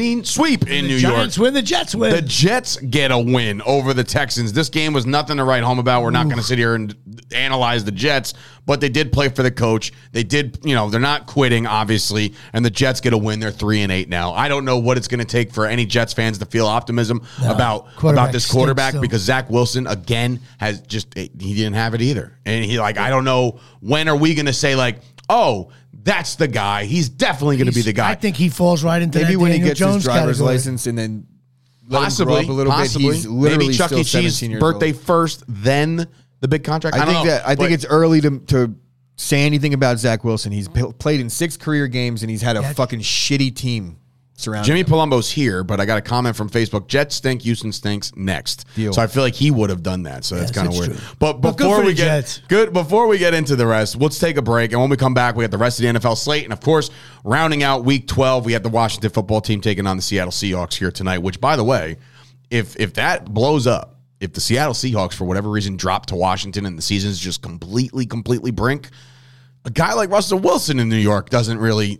in New York. Giants win. The Jets win. The Jets get a win over the Texans. This game was nothing to write home about. We're not going to sit here and analyze the Jets, but they did play for the coach. They did, they're not quitting, obviously, and the Jets get a win. They're 3-8 now. I don't know what it's going to take for any Jets fans to feel optimism about this quarterback stinks, because Zach Wilson, again, he didn't have it either. And I don't know, when are we going to say, oh, that's the guy. He's definitely going to be the guy. I think he falls right into Maybe that when he Daniel gets Jones his driver's category. license and then let him grow Possibly, up a little bit. He's literally maybe Chuck still E. Cheese 17 years birthday old. first, then the big contract. I think it's early to say anything about Zach Wilson. He's played in 6 career games and he's had a fucking shitty team surrounding Jimmy him. Palumbo's here, but I got a comment from Facebook. Jets stink, Houston stinks. Next, Deal. so I feel like he would have done that. So that's kind of that's weird. true. But But good before for we the get Jets. before we get into the rest, let's take a break. And when we come back, we have the rest of the NFL slate, and of course, rounding out Week 12, we have the Washington football team taking on the Seattle Seahawks here tonight. Which, by the way, if that blows up, if the Seattle Seahawks for whatever reason drop to Washington and the season's just completely brink, a guy like Russell Wilson in New York doesn't really.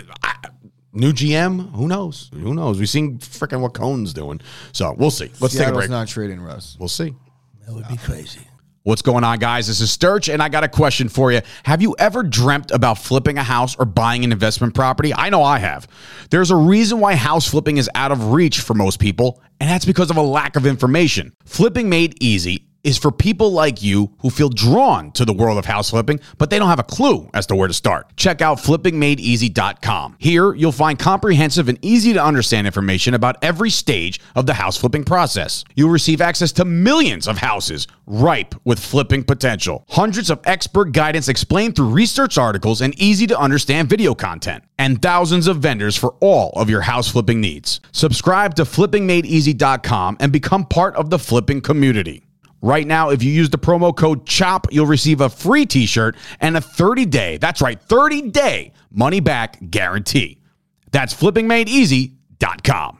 New GM, who knows? Who knows? We've seen freaking what Cohn's doing. So we'll see. Let's take a Seattle's break. not trading Russ. We'll see. That would be crazy. What's going on, guys? This is Sturch, and I got a question for you. Have you ever dreamt about flipping a house or buying an investment property? I know I have. There's a reason why house flipping is out of reach for most people, and that's because of a lack of information. Flipping Made Easy is for people like you who feel drawn to the world of house flipping, but they don't have a clue as to where to start. Check out flippingmadeeasy.com. Here, you'll find comprehensive and easy to understand information about every stage of the house flipping process. You'll receive access to millions of houses ripe with flipping potential. Hundreds of expert guidance explained through research articles and easy to understand video content. And thousands of vendors for all of your house flipping needs. Subscribe to flippingmadeeasy.com and become part of the flipping community. Right now, if you use the promo code CHOP, you'll receive a free t-shirt and a 30-day, that's right, 30-day money-back guarantee. That's flippingmadeeasy.com.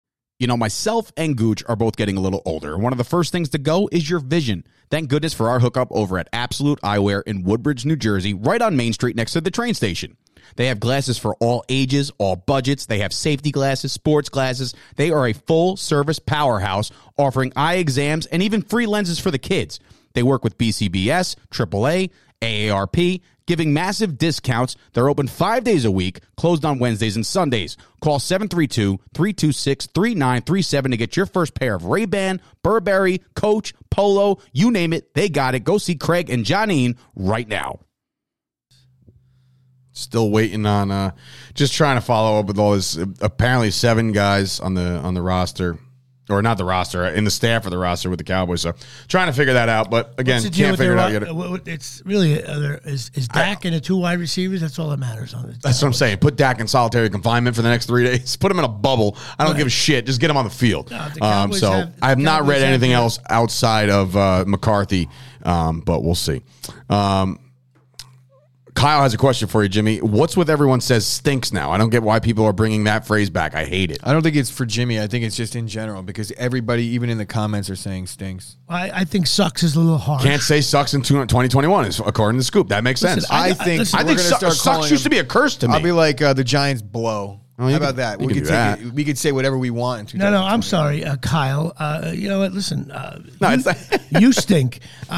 Myself and Gooch are both getting a little older. One of the first things to go is your vision. Thank goodness for our hookup over at Absolute Eyewear in Woodbridge, New Jersey, right on Main Street next to the train station. They have glasses for all ages, all budgets. They have safety glasses, sports glasses. They are a full-service powerhouse offering eye exams and even free lenses for the kids. They work with BCBS, AAA, AARP, giving massive discounts. They're open 5 days a week, closed on Wednesdays and Sundays. Call 732-326-3937 to get your first pair of Ray-Ban, Burberry, Coach, Polo, you name it, they got it. Go see Craig and Johnine right now. Still waiting on just trying to follow up with all this. Apparently 7 guys on the roster. Or not the roster, in the staff of the roster with the Cowboys. So trying to figure that out. But again, can't figure it out yet. It's really, is Dak and the 2 wide receivers? That's all that matters on it. That's what I'm saying. Put Dak in solitary confinement for the next 3 days. Put him in a bubble. I don't give a shit. Just get him on the field. No, I have not read anything else outside of McCarthy, but we'll see. Kyle has a question for you, Jimmy. What's with everyone says stinks now? I don't get why people are bringing that phrase back. I hate it. I don't think it's for Jimmy. I think it's just in general because everybody, even in the comments, are saying stinks. I think sucks is a little harsh. Can't say sucks in 2021, according to Scoop. That makes sense. I think sucks used to be a curse to me. I'll be like the Giants blow. How about that? We could say whatever we want in 2020. No, I'm sorry, Kyle. You know what? Listen, you stink.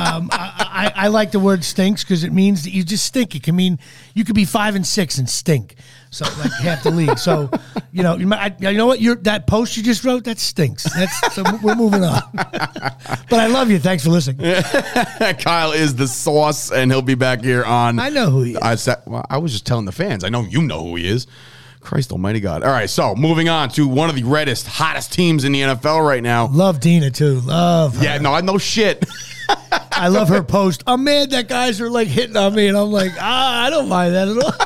I like the word stinks because it means that you just stink. It can mean you could be 5 and 6 and stink. So like half the league. So you know what? That post you just wrote that stinks. So we're moving on. But I love you. Thanks for listening. Kyle is the sauce, and he'll be back here on. I know who he is. I was just telling the fans. I know you know who he is. Christ almighty God. All right, so moving on to one of the reddest, hottest teams in the NFL right now. Love Dina, too. Love her. Yeah, no, I know shit. I love her post. I'm mad that guys are, like, hitting on me, and I'm like, I don't mind that at all.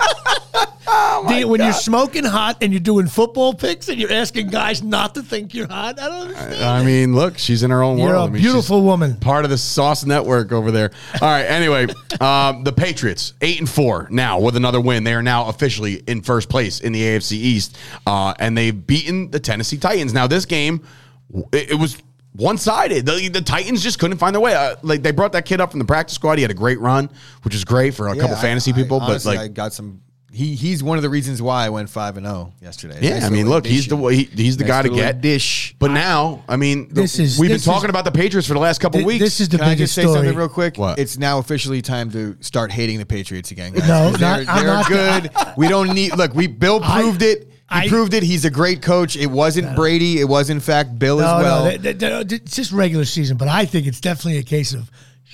When you're smoking hot and you're doing football picks and you're asking guys not to think you're hot, I don't understand. I mean, look, she's in her own you're world. You're a beautiful woman. Part of the Sauce Network over there. All right, anyway, the Patriots, 8-4 now with another win. They are now officially in first place in the AFC East, and they've beaten the Tennessee Titans. Now, this game, it was one-sided. The Titans just couldn't find their way. Like they brought that kid up from the practice squad. He had a great run, which is great for a couple fantasy people. Honestly, but like, I got some. He's one of the reasons why I went 5-0 yesterday. Yeah, I mean, look, he's the guy to get. Dish. But now, I mean, we've been talking about the Patriots for the last couple of weeks. This is the Can biggest I just say story. something real quick? What? It's now officially time to start hating the Patriots again, guys. No, they're good. We don't need. Look, Bill proved it. He proved it. He's a great coach. It wasn't Brady. It was in fact Bill as well. No, it's just regular season. But I think it's definitely a case of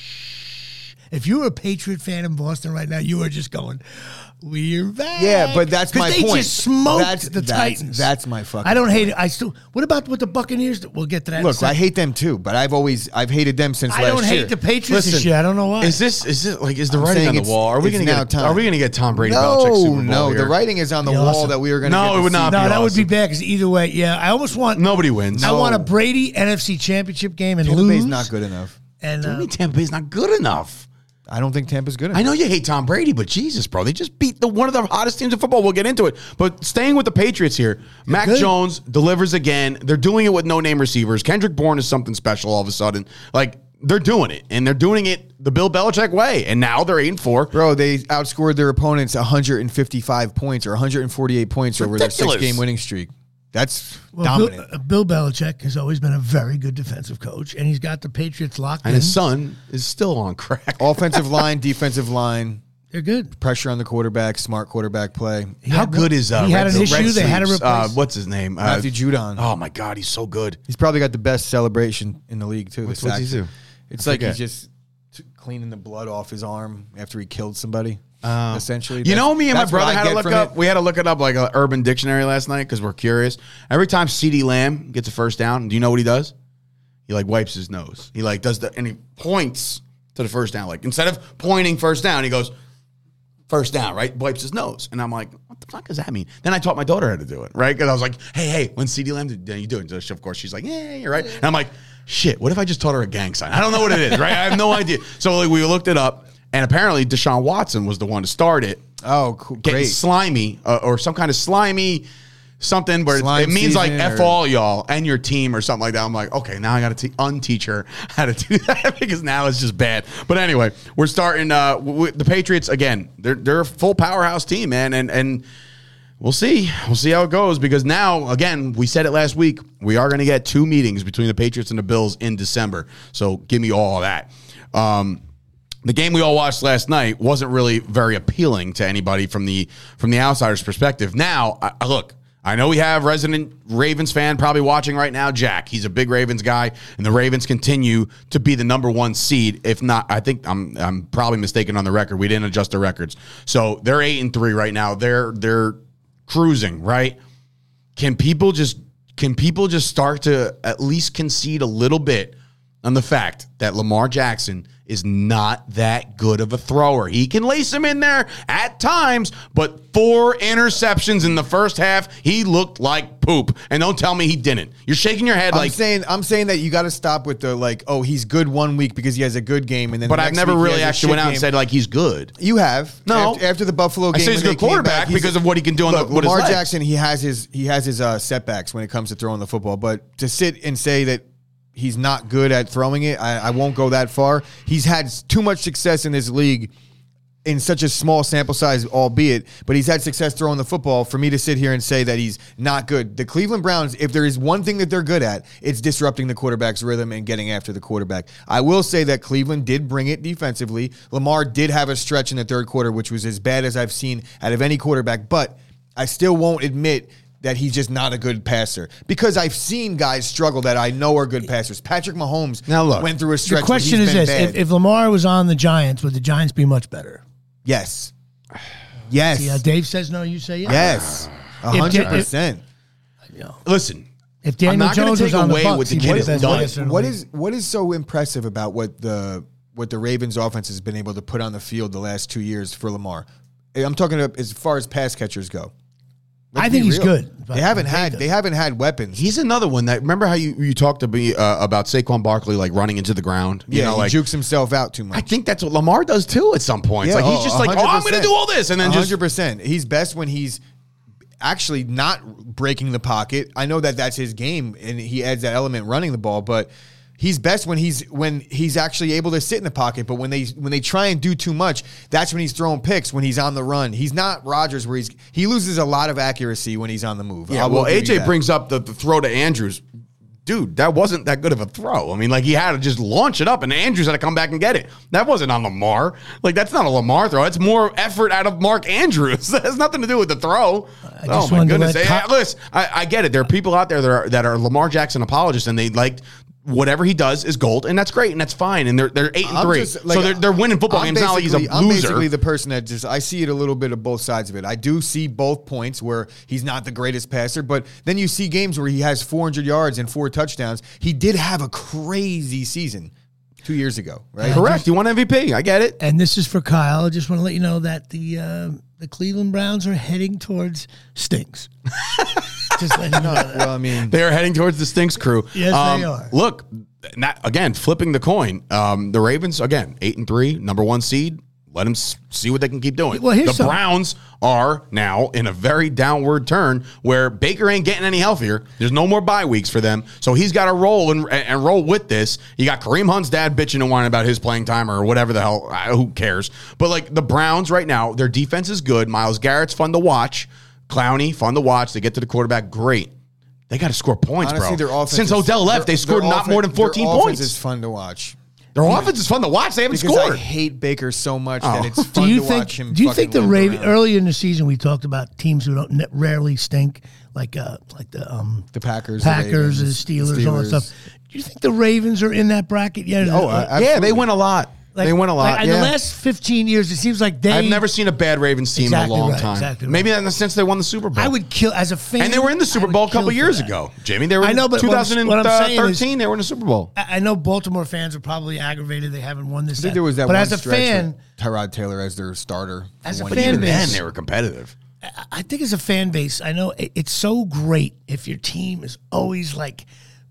shh. If you're a Patriot fan in Boston right now, you are just going, we're back. Yeah, but that's my point. They just smoked the Titans. That's my fucking I don't hate it. point. What about with the Buccaneers? We'll get to that. Look, I hate them too, but I've hated them since last year. I don't hate the Patriots this year. I don't know why. Is the writing on the wall? Are we going to get Tom Brady? No, Belichick Super Bowl here? The writing is on the wall that we were going to. No, it would not. No, that would be bad because either way, yeah. I almost want nobody wins. I want a Brady NFC Championship game and Tampa lose. Bay's not good enough. And Tampa Bay's not good enough. I don't think Tampa's good enough. I know you hate Tom Brady, but Jesus, bro, they just beat one of the hottest teams in football. We'll get into it. But staying with the Patriots here, Mac Jones delivers again. They're doing it with no-name receivers. Kendrick Bourne is something special all of a sudden. Like, they're doing it, and they're doing it the Bill Belichick way, and now they're 8-4. Bro, they outscored their opponents 155 points or 148 points over their 6-game winning streak. That's dominant. Bill Belichick has always been a very good defensive coach, and he's got the Patriots locked in. And his son is still on crack. Offensive line, defensive line. They're good. Pressure on the quarterback, smart quarterback play. How good is he had an issue. They had to replace. What's his name? Matthew Judon. Oh, my God, he's so good. He's probably got the best celebration in the league, too. What's he do? It's like he's just cleaning the blood off his arm after he killed somebody. Essentially, me and my brother had to look up. We had to look it up like an Urban Dictionary last night because we're curious. Every time CeeDee Lamb gets a first down, do you know what he does? He like wipes his nose. He like does and he points to the first down. Like instead of pointing first down, he goes first down. Right, wipes his nose, and I'm like, what the fuck does that mean? Then I taught my daughter how to do it. Right, because I was like, hey, when CeeDee Lamb, then you do it. So of course she's like, yeah, you're right. And I'm like, shit, what if I just taught her a gang sign? I don't know what it is. Right, I have no idea. So like we looked it up. And apparently Deshaun Watson was the one to start it. Oh, cool. Getting slimy or some kind of slimy something where Slime it means like season F all y'all and your team or something like that. I'm like, okay, now I got to unteach her how to do that because now it's just bad. But anyway, we're starting the Patriots again. They're a full powerhouse team, man, and we'll see. We'll see how it goes because now, again, we said it last week, we are going to get 2 meetings between the Patriots and the Bills in December. So give me all of that. The game we all watched last night wasn't really very appealing to anybody from the outsider's perspective. Now, look, I know we have resident Ravens fan probably watching right now, Jack. He's a big Ravens guy, and the Ravens continue to be the number 1 seed. If not, I think I'm probably mistaken on the record. We didn't adjust the records, so they're 8-3 right now. They're cruising, right? Can people just start to at least concede a little bit on the fact that Lamar Jackson is not that good of a thrower? He can lace him in there at times, but 4 interceptions in the first half, he looked like poop. And don't tell me he didn't. You're shaking your head like I'm saying that you got to stop with the like, oh, he's good one week because he has a good game, and then but I've never really actually went out and said like he's good. You have. No. After the Buffalo game, I say he's a good quarterback because of what he can do on the Lamar his legs. Jackson, he has his setbacks when it comes to throwing the football, but to sit and say that he's not good at throwing it, I won't go that far. He's had too much success in this league in such a small sample size, albeit, but he's had success throwing the football for me to sit here and say that he's not good. The Cleveland Browns, if there is one thing that they're good at, it's disrupting the quarterback's rhythm and getting after the quarterback. I will say that Cleveland did bring it defensively. Lamar did have a stretch in the third quarter, which was as bad as I've seen out of any quarterback, but I still won't admit that he's just not a good passer. Because I've seen guys struggle that I know are good passers. Patrick Mahomes went through a stretch. The question where is he's this: been bad. if Lamar was on the Giants, would the Giants be much better? Yes. Yes. See how Dave says no, you say yes. Yes. 100%. Listen, If Daniel I'm not going Jones to was take on the away Bucs, what the he'd kid be has the best done. passer in the league. What is so impressive about what the Ravens offense has been able to put on the field the last 2 years for Lamar? I'm talking about as far as pass catchers go. I think he's good. They haven't had weapons. He's another one that, remember how you talked to me about Saquon Barkley like running into the ground? You know, he like jukes himself out too much. I think that's what Lamar does too at some points. Yeah, like he's just like, oh, I'm going to do all this, and then 100%. He's best when he's actually not breaking the pocket. I know that that's his game, and he adds that element running the ball, but he's best when he's actually able to sit in the pocket. But when they try and do too much, that's when he's throwing picks. When he's on the run, he's not Rodgers, where he loses a lot of accuracy when he's on the move. Yeah, well, AJ brings up the throw to Andrews. Dude, that wasn't that good of a throw. I mean, like, he had to just launch it up, and Andrews had to come back and get it. That wasn't on Lamar. Like, that's not a Lamar throw. It's more effort out of Mark Andrews. That has nothing to do with the throw. Oh, my goodness. Listen, I get it. There are people out there that are Lamar Jackson apologists, and they like whatever he does is gold, and that's great, and that's fine. And they're 8-3, so they're winning football games. It's not like he's a loser. I'm basically the person that I see it a little bit of both sides of it. I do see both points where he's not the greatest passer, but then you see games where he has 400 yards and 4 touchdowns. He did have a crazy season 2 years ago, right? Correct. He won MVP. I get it. And this is for Kyle. I just want to let you know that the Cleveland Browns are heading towards stinks. Just letting you know that. Well, I mean, they are heading towards the Stinks crew. Yes, they are. Look, again, flipping the coin. The Ravens, again, 8-3, number 1 seed. Let them see what they can keep doing. Well, the Browns are now in a very downward turn where Baker ain't getting any healthier. There's no more bye weeks for them. So he's got to roll and roll with this. You got Kareem Hunt's dad bitching and whining about his playing time or whatever the hell. Who cares? But, like, the Browns right now, their defense is good. Myles Garrett's fun to watch. Clowney, fun to watch. They get to the quarterback, great. They got to score points, honestly, bro. their offense Since Odell left, they scored not more than 14 their points. Offense is fun to watch. Their offense is fun to watch. They haven't Because scored. I hate Baker so much that it's fun to watch him. Do you think the fucking limp Ravens around. earlier in the season we talked about teams who don't rarely stink, like the Packers, Packers, the the Steelers, all that stuff? Do you think the Ravens are in that bracket yet? Yeah, they win a lot. They win a lot. In the last 15 years, it seems like I've never seen a bad Ravens team Exactly in a long right, time. exactly right. Maybe in the sense they won the Super Bowl. I would kill as a fan. And they were in the Super Bowl a couple years ago. Jamie, they were I know, in but what I'm saying is- 2013. They were in the Super Bowl. I know Baltimore fans are probably aggravated they haven't won this. I think there was that but one as a stretch fan, with Tyrod Taylor as their starter. As a for one fan year. Even then, base- they were competitive. I think as a fan base, I know it's so great if your team is always like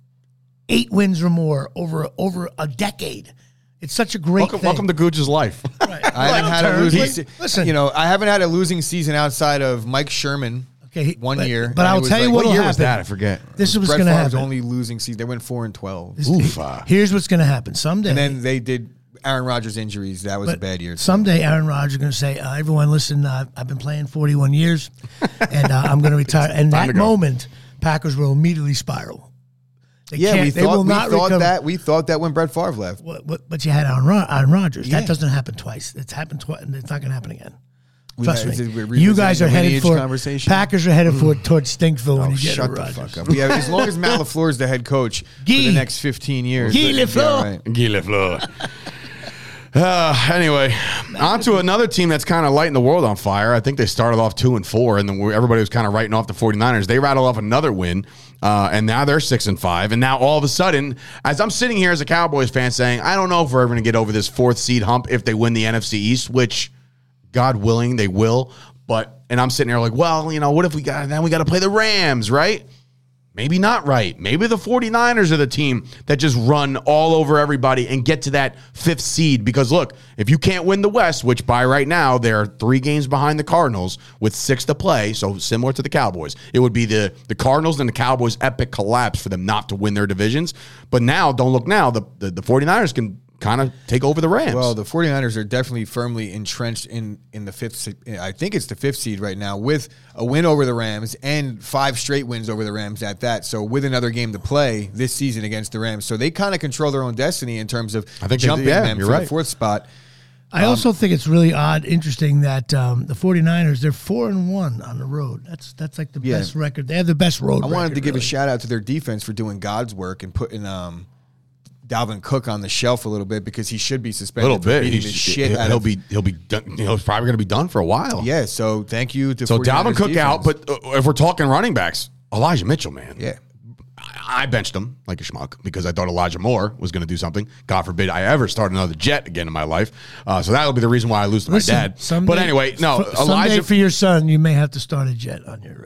8 wins or more over a decade. It's such a great thing. Welcome to Gooch's life. Right. I haven't had a losing Listen, I haven't had a losing season outside of Mike Sherman Okay, 1 year. But and I'll it was tell you like- what'll What year happen. was that? I forget. This is what's Brett going to Favre's happen. only losing season. They went 4-12. Here's what's going to happen someday. And then they did Aaron Rodgers injuries. That was a bad year. Someday, Aaron Rodgers is going to say, "Everyone, listen. I've been playing 41 years, and I'm going to retire." And Time to that go. moment, Packers will immediately spiral. They Yeah, can't- we they will not recover. we thought that when Brett Favre left. But you had Aaron Rodgers. Yeah. That doesn't happen twice. It's happened twice, and it's not going to happen again. We- Trust is me. it- we're You guys are revisiting the headed lineage for conversation? Packers are headed for towards Stinkville when Oh, you get shut Aaron the Rodgers. fuck up. Yeah, as long as Matt LaFleur is the head coach for Guy. the next 15 years. Guy it'll be LaFleur. all right. Guy Lafleur. Anyway, on to another team that's kind of lighting the world on fire. I think they started off 2-4, and then everybody was kind of writing off the 49ers. They rattle off another win, and now they're 6-5. And now all of a sudden, as I'm sitting here as a Cowboys fan saying, I don't know if we're ever going to get over this 4th seed hump if they win the NFC East, which, God willing, they will. And I'm sitting here like, well, what if we got to play the Rams, right? Maybe not right. Maybe the 49ers are the team that just run all over everybody and get to that 5th seed. Because look, if you can't win the West, which by right now they're 3 games behind the Cardinals with 6 to play, so similar to the Cowboys, it would be the Cardinals and the Cowboys' epic collapse for them not to win their divisions. But now, don't look now, the 49ers can kind of take over the Rams. Well, the 49ers are definitely firmly entrenched in the 5th seed. I think it's the 5th seed right now with a win over the Rams and 5 straight wins over the Rams at that. So with another game to play this season against the Rams. So they kind of control their own destiny in terms of jumping them for the 4th spot. I also think it's really interesting that the 49ers, they're 4-1 on the road. That's like the best record. They have the best road I wanted record, to give really. a shout out to their defense for doing God's work and putting Dalvin Cook on the shelf a little bit because he should be a suspended. little bit. For beating the shit out He'll of- be done. He's probably going to be done for a while. Yeah, so thank you to So 49ers Dalvin Cook out, defense. but if we're talking running backs, Elijah Mitchell, man. Yeah. I benched him like a schmuck because I thought Elijah Moore was going to do something. God forbid I ever start another Jet again in my life. So that'll be the reason why I lose to my dad. Someday, But anyway, no, someday Elijah. for your son, you may have to start a Jet on your.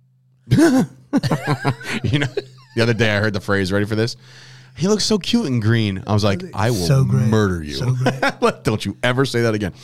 The other day I heard the phrase. Ready for this? He looks so cute and green. I was like, I will So great. murder you. So great. Don't you ever say that again.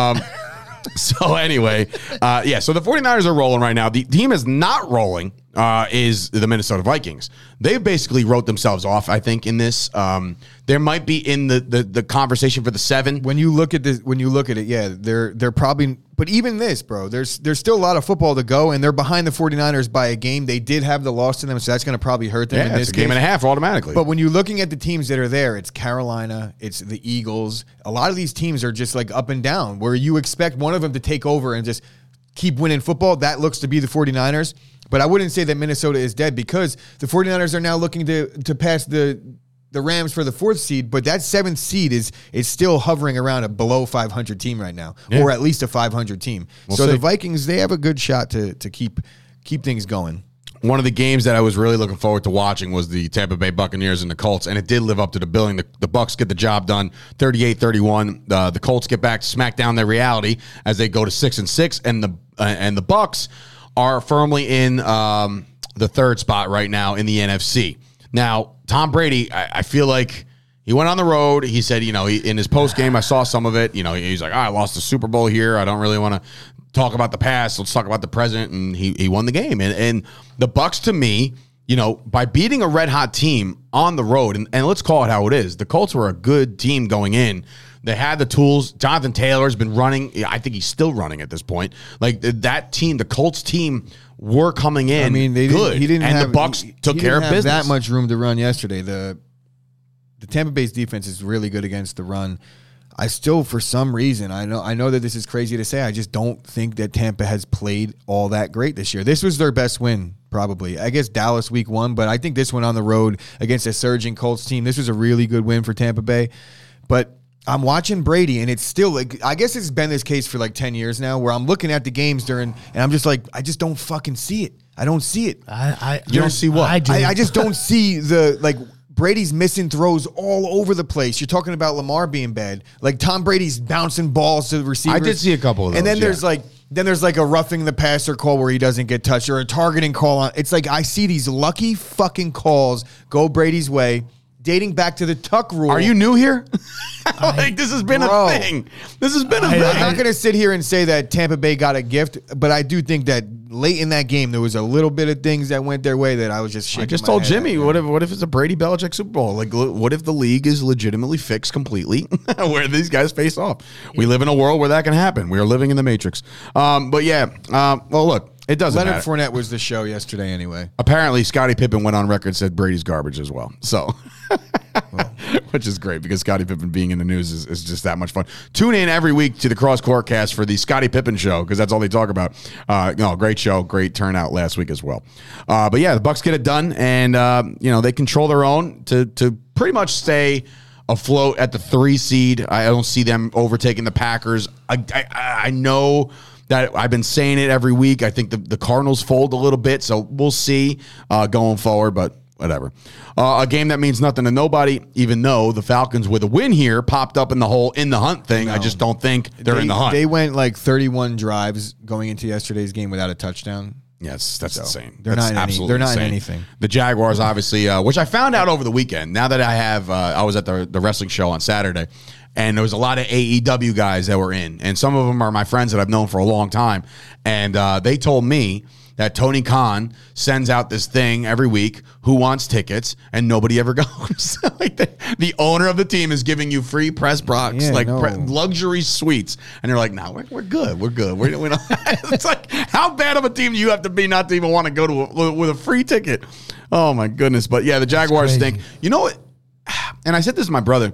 So anyway, so the 49ers are rolling right now. The team is not rolling is the Minnesota Vikings. They basically wrote themselves off, I think, in this. There might be in the conversation for the 7. When you look at it, yeah, they're probably. But even this, bro, there's still a lot of football to go, and they're behind the 49ers by a game. They did have the loss to them, so that's going to probably hurt them in Yeah, this it's a game and a half automatically. But when you're looking at the teams that are there, it's Carolina, it's the Eagles. A lot of these teams are just like up and down, where you expect one of them to take over and just keep winning football. That looks to be the 49ers. But I wouldn't say that Minnesota is dead because the 49ers are now looking to pass the Rams for the 4th seed, but that 7th seed is still hovering around a below 500 team right now, or at least a 500 team. We'll so see. the Vikings, they have a good shot to keep things going. One of the games that I was really looking forward to watching was the Tampa Bay Buccaneers and the Colts, and it did live up to the billing. The Bucs get the job done, 38-31. The Colts get back to smack down their reality as they go to 6-6, and the Bucs are firmly in the 3rd spot right now in the NFC. Now, Tom Brady, I feel like he went on the road. He said, in his post game, I saw some of it. He's like, I lost the Super Bowl here. I don't really want to talk about the past. Let's talk about the present. And he won the game. And the Bucs, to me, by beating a red hot team on the road, and let's call it how it is, the Colts were a good team going in. They had the tools. Jonathan Taylor's been running. I think he's still running at this point. Like that team, the Colts team, were coming in. I mean, they good. He didn't and have, the Bucs took care of business. That much room to run yesterday. The Tampa Bay's defense is really good against the run. I still, for some reason, I know that this is crazy to say, I just don't think that Tampa has played all that great this year. This was their best win, probably. I guess Dallas week 1, but I think this one on the road against a surging Colts team, this was a really good win for Tampa Bay. But I'm watching Brady, and it's still like, I guess it's been this case for like 10 years now, where I'm looking at the games and I'm just like, I just don't fucking see it. I don't see it. You don't see what? I do. I just don't see Brady's missing throws all over the place. You're talking about Lamar being bad. Like Tom Brady's bouncing balls to the receivers. I did see a couple of those. And then yeah. there's like a roughing the passer call where he doesn't get touched or a targeting call on. It's like I see these lucky fucking calls go Brady's way. dating back to the tuck rule. Are you new here? Like, this has been Bro. a thing. This has been a I'm thing. not going to sit here and say that Tampa Bay got a gift, but I do think that late in that game, there was a little bit of things that went their way that I was just shaking I just my told head Jimmy, at. what if it's a Brady Belichick Super Bowl? Like, what if the league is legitimately fixed completely where these guys face off? We live in a world where that can happen. We are living in the Matrix. But yeah, well, look, it doesn't Leonard matter. Fournette was the show yesterday anyway. Apparently, Scottie Pippen went on record, said Brady's garbage as well. So, which is great because Scottie Pippen being in the news is just that much fun. Tune in every week to the Cross Court Cast for the Scottie Pippen show because that's all they talk about. Great show, great turnout last week as well. But yeah, the Bucks get it done, and they control their own to pretty much stay afloat at the 3 seed. I don't see them overtaking the Packers. I know that I've been saying it every week. I think the Cardinals fold a little bit, so we'll see going forward, but whatever. A game that means nothing to nobody, even though the Falcons with a win here popped up in the whole in the hunt thing. I just don't think they're in the hunt. They went like 31 drives going into yesterday's game without a touchdown. Yes, that's insane. They're That's not in absolutely they're not in insane. anything. The Jaguars, obviously, which I found out over the weekend. Now that I was at the wrestling show on Saturday, and there was a lot of AEW guys that were in, and some of them are my friends that I've known for a long time, and they told me that Tony Khan sends out this thing every week, who wants tickets, and nobody ever goes. Like the owner of the team is giving you free press box, luxury suites, and you're like, no, we're good. We're good. We don't. It's like, how bad of a team do you have to be not to even want to go to with a free ticket? Oh, my goodness. But, yeah, the Jaguars stink. You know what? And I said this to my brother.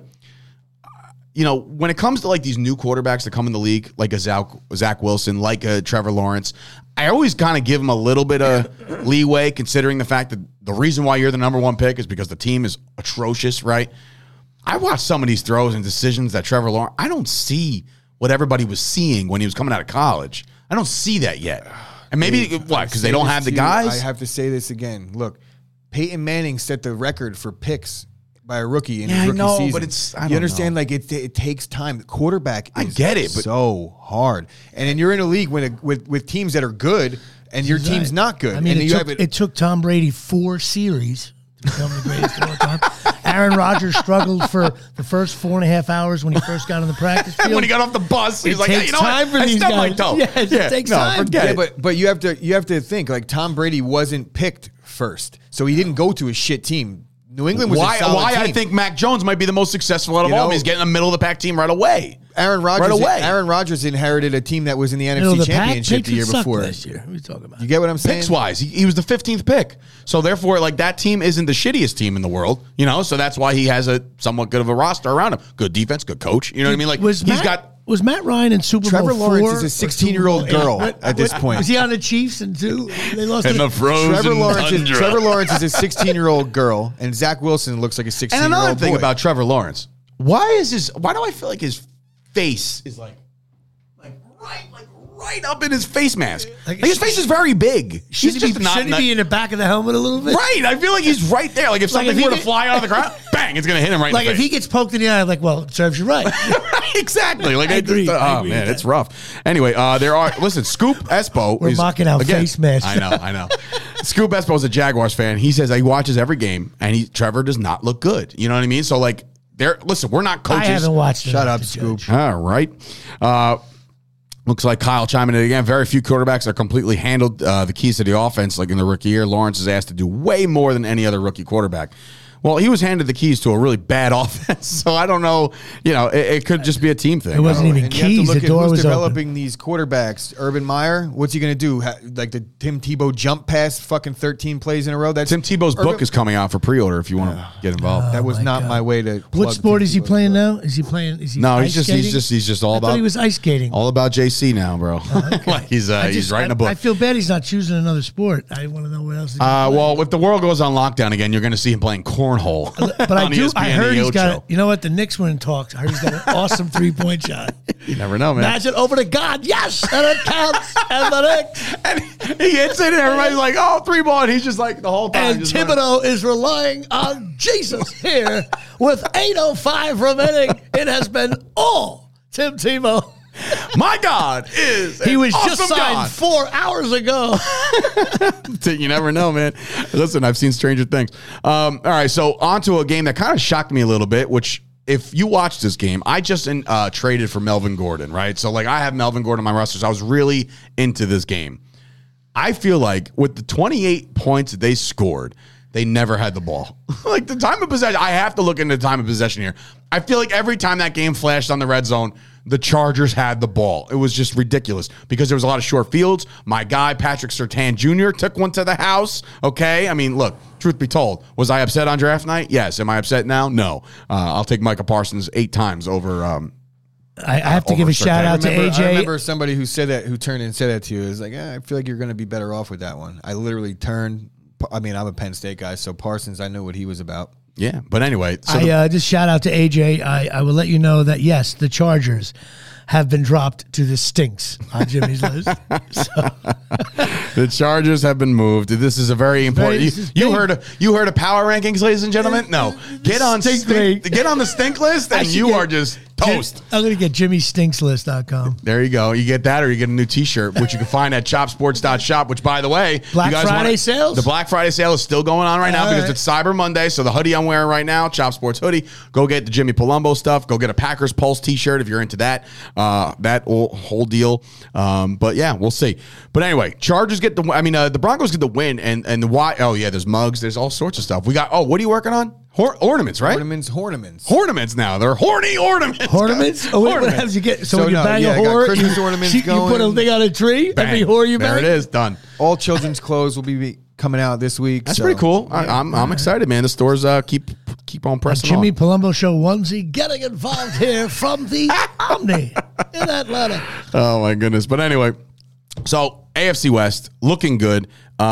When it comes to like these new quarterbacks that come in the league, like a Zach Wilson, like a Trevor Lawrence, I always kind of give them a little bit of leeway, considering the fact that the reason why you're the number 1 pick is because the team is atrocious, right? I watched some of these throws and decisions that Trevor Lawrence, I don't see what everybody was seeing when he was coming out of college. I don't see that yet. And maybe, because they don't have the guys? I have to say this again. Look, Peyton Manning set the record for picks by a rookie in his rookie season. But it's, I don't you understand, know. like it takes time. The quarterback is get it, but so hard. And then you're in a league with teams that are good and your team's not good. I mean, and it took Tom Brady 4 series to become the greatest of all time. Aaron Rodgers struggled for the first 4.5 hours when he first got on the practice field. When he got off the bus, he's like, takes time for I these stubbed my guys. toe. Yes, it takes time. Forget Yeah, it. but you have to think like Tom Brady wasn't picked first, so he didn't go to a shit team. New England was a solid team. I think Mac Jones might be the most successful out of all of them. He's getting a middle of the pack team right away. Aaron Rodgers. Right away. Aaron Rodgers inherited a team that was in the NFC Championship the year before. This year. What are you talking about? You get what I'm saying? Picks wise, he was the 15th pick. So therefore, like, that team isn't the shittiest team in the world, So that's why he has a somewhat good of a roster around him. Good defense, good coach. You know what I mean? Like, was Matt Ryan in Super Trevor Bowl Lawrence 4 is a 16-year-old girl at this point. Was he on the Chiefs and 2? They lost in the frozen Trevor Lawrence is a 16-year-old girl, and Zach Wilson looks like a 16-year-old boy. And another thing about Trevor Lawrence, why do I feel like his face is right up in his face mask? Like his face is very big. Shouldn't he be in the back of the helmet a little bit? Right. I feel like he's right there. Like if something were to fly out of the ground, bang, it's going to hit him right in the face. Like if he gets poked in the eye, it serves you right. Exactly. Like I agree. Oh man, it's rough. Anyway, Scoop Espo. We're mocking our face masks. I know. Scoop Espo is a Jaguars fan. He says he watches every game, and Trevor does not look good. You know what I mean? So like, listen, we're not coaches. I haven't watched it. Shut up, Scoop. All right. Looks like Kyle chiming in again. Very few quarterbacks are completely handled the keys to the offense like in the rookie year. Lawrence is asked to do way more than any other rookie quarterback. Well, he was handed the keys to a really bad offense, so I don't know. It could just be a team thing. It wasn't even And you have to keys. look The at door who's was developing open. these quarterbacks. Urban Meyer, what's he going to do? Like the Tim Tebow jump pass fucking 13 plays in a row? That's Tim Tebow's book is coming out for pre-order if you want to get involved. That was not my way to. What sport is he playing now? Is he playing? Is he? No, ice he's skating? just all I about. thought he was ice skating. All about JC now, bro. Like he's writing a book. I feel bad he's not choosing another sport. I want to know what else. He's Well, if the world goes on lockdown again, you're going to see him playing cornhole. But on ESPN I heard he's got. Ocho. You know what? The Knicks were in talks. I heard he's got an awesome 3-point shot. You never know, man. Match it over to God. Yes, and it counts. And the Knicks. And he hits it, and everybody's like, "Oh, 3-ball," and he's just like the whole time. And Thibodeau is relying on Jesus here with 8:05 remaining. It has been all Tim Tebow. My God is He an was awesome just signed God. 4 hours ago. You never know, man. Listen, I've seen stranger things. All right, so on to a game that kind of shocked me a little bit, which if you watch this game, I just traded for Melvin Gordon, right? So, like, I have Melvin Gordon on my roster, so I was really into this game. I feel like with the 28 points that they scored, they never had the ball. Like, the time of possession, I have to look into the time of possession here. I feel like every time that game flashed on the red zone, the Chargers had the ball. It was just ridiculous because there was a lot of short fields. My guy, Patrick Surtain Jr., took one to the house. Okay? I mean, look, truth be told, was I upset on draft night? Yes. Am I upset now? No. I'll take Micah Parsons 8 times over. I have to give a shout out to AJ. I remember somebody who said that, who turned and said that to you. Is like, I feel like you're going to be better off with that one. I literally turned. I mean, I'm a Penn State guy, so Parsons, I knew what he was about. Yeah, but anyway. So I just shout out to AJ. I will let you know that, yes, the Chargers have been dropped to the stinks on Jimmy's list. So. The Chargers have been moved. This is a very important. You heard of power rankings, ladies and gentlemen? No, get on the stink list, and you are just toast. I'm going to get JimmyStinksList.com. There you go. You get that, or you get a new T-shirt, which you can find at chopsports.shop. Which, by the way, Black Friday sales. The Black Friday sale is still going on right now because it's Cyber Monday. So the hoodie I'm wearing right now, Chop Sports hoodie. Go get the Jimmy Palumbo stuff. Go get a Packers Pulse T-shirt if you're into that. That whole deal. But yeah, we'll see. But anyway, Chargers get the. I mean, the Broncos get the win, and the why? Oh yeah, there's mugs. There's all sorts of stuff. We got. Oh, what are you working on? Ornaments, right? Ornaments now. They're horny ornaments. Ornaments? Oh, what happens you get? So when you bang a I whore, got Christmas ornaments you going. put a thing on a tree, Bang. every whore you bang. There it is, done. All children's clothes will be coming out this week. That's pretty cool. I'm excited, man. The stores keep on pressing Jimmy on. Palumbo Show onesie getting involved here from the Omni in Atlanta. Oh my goodness. But anyway, so AFC West looking good.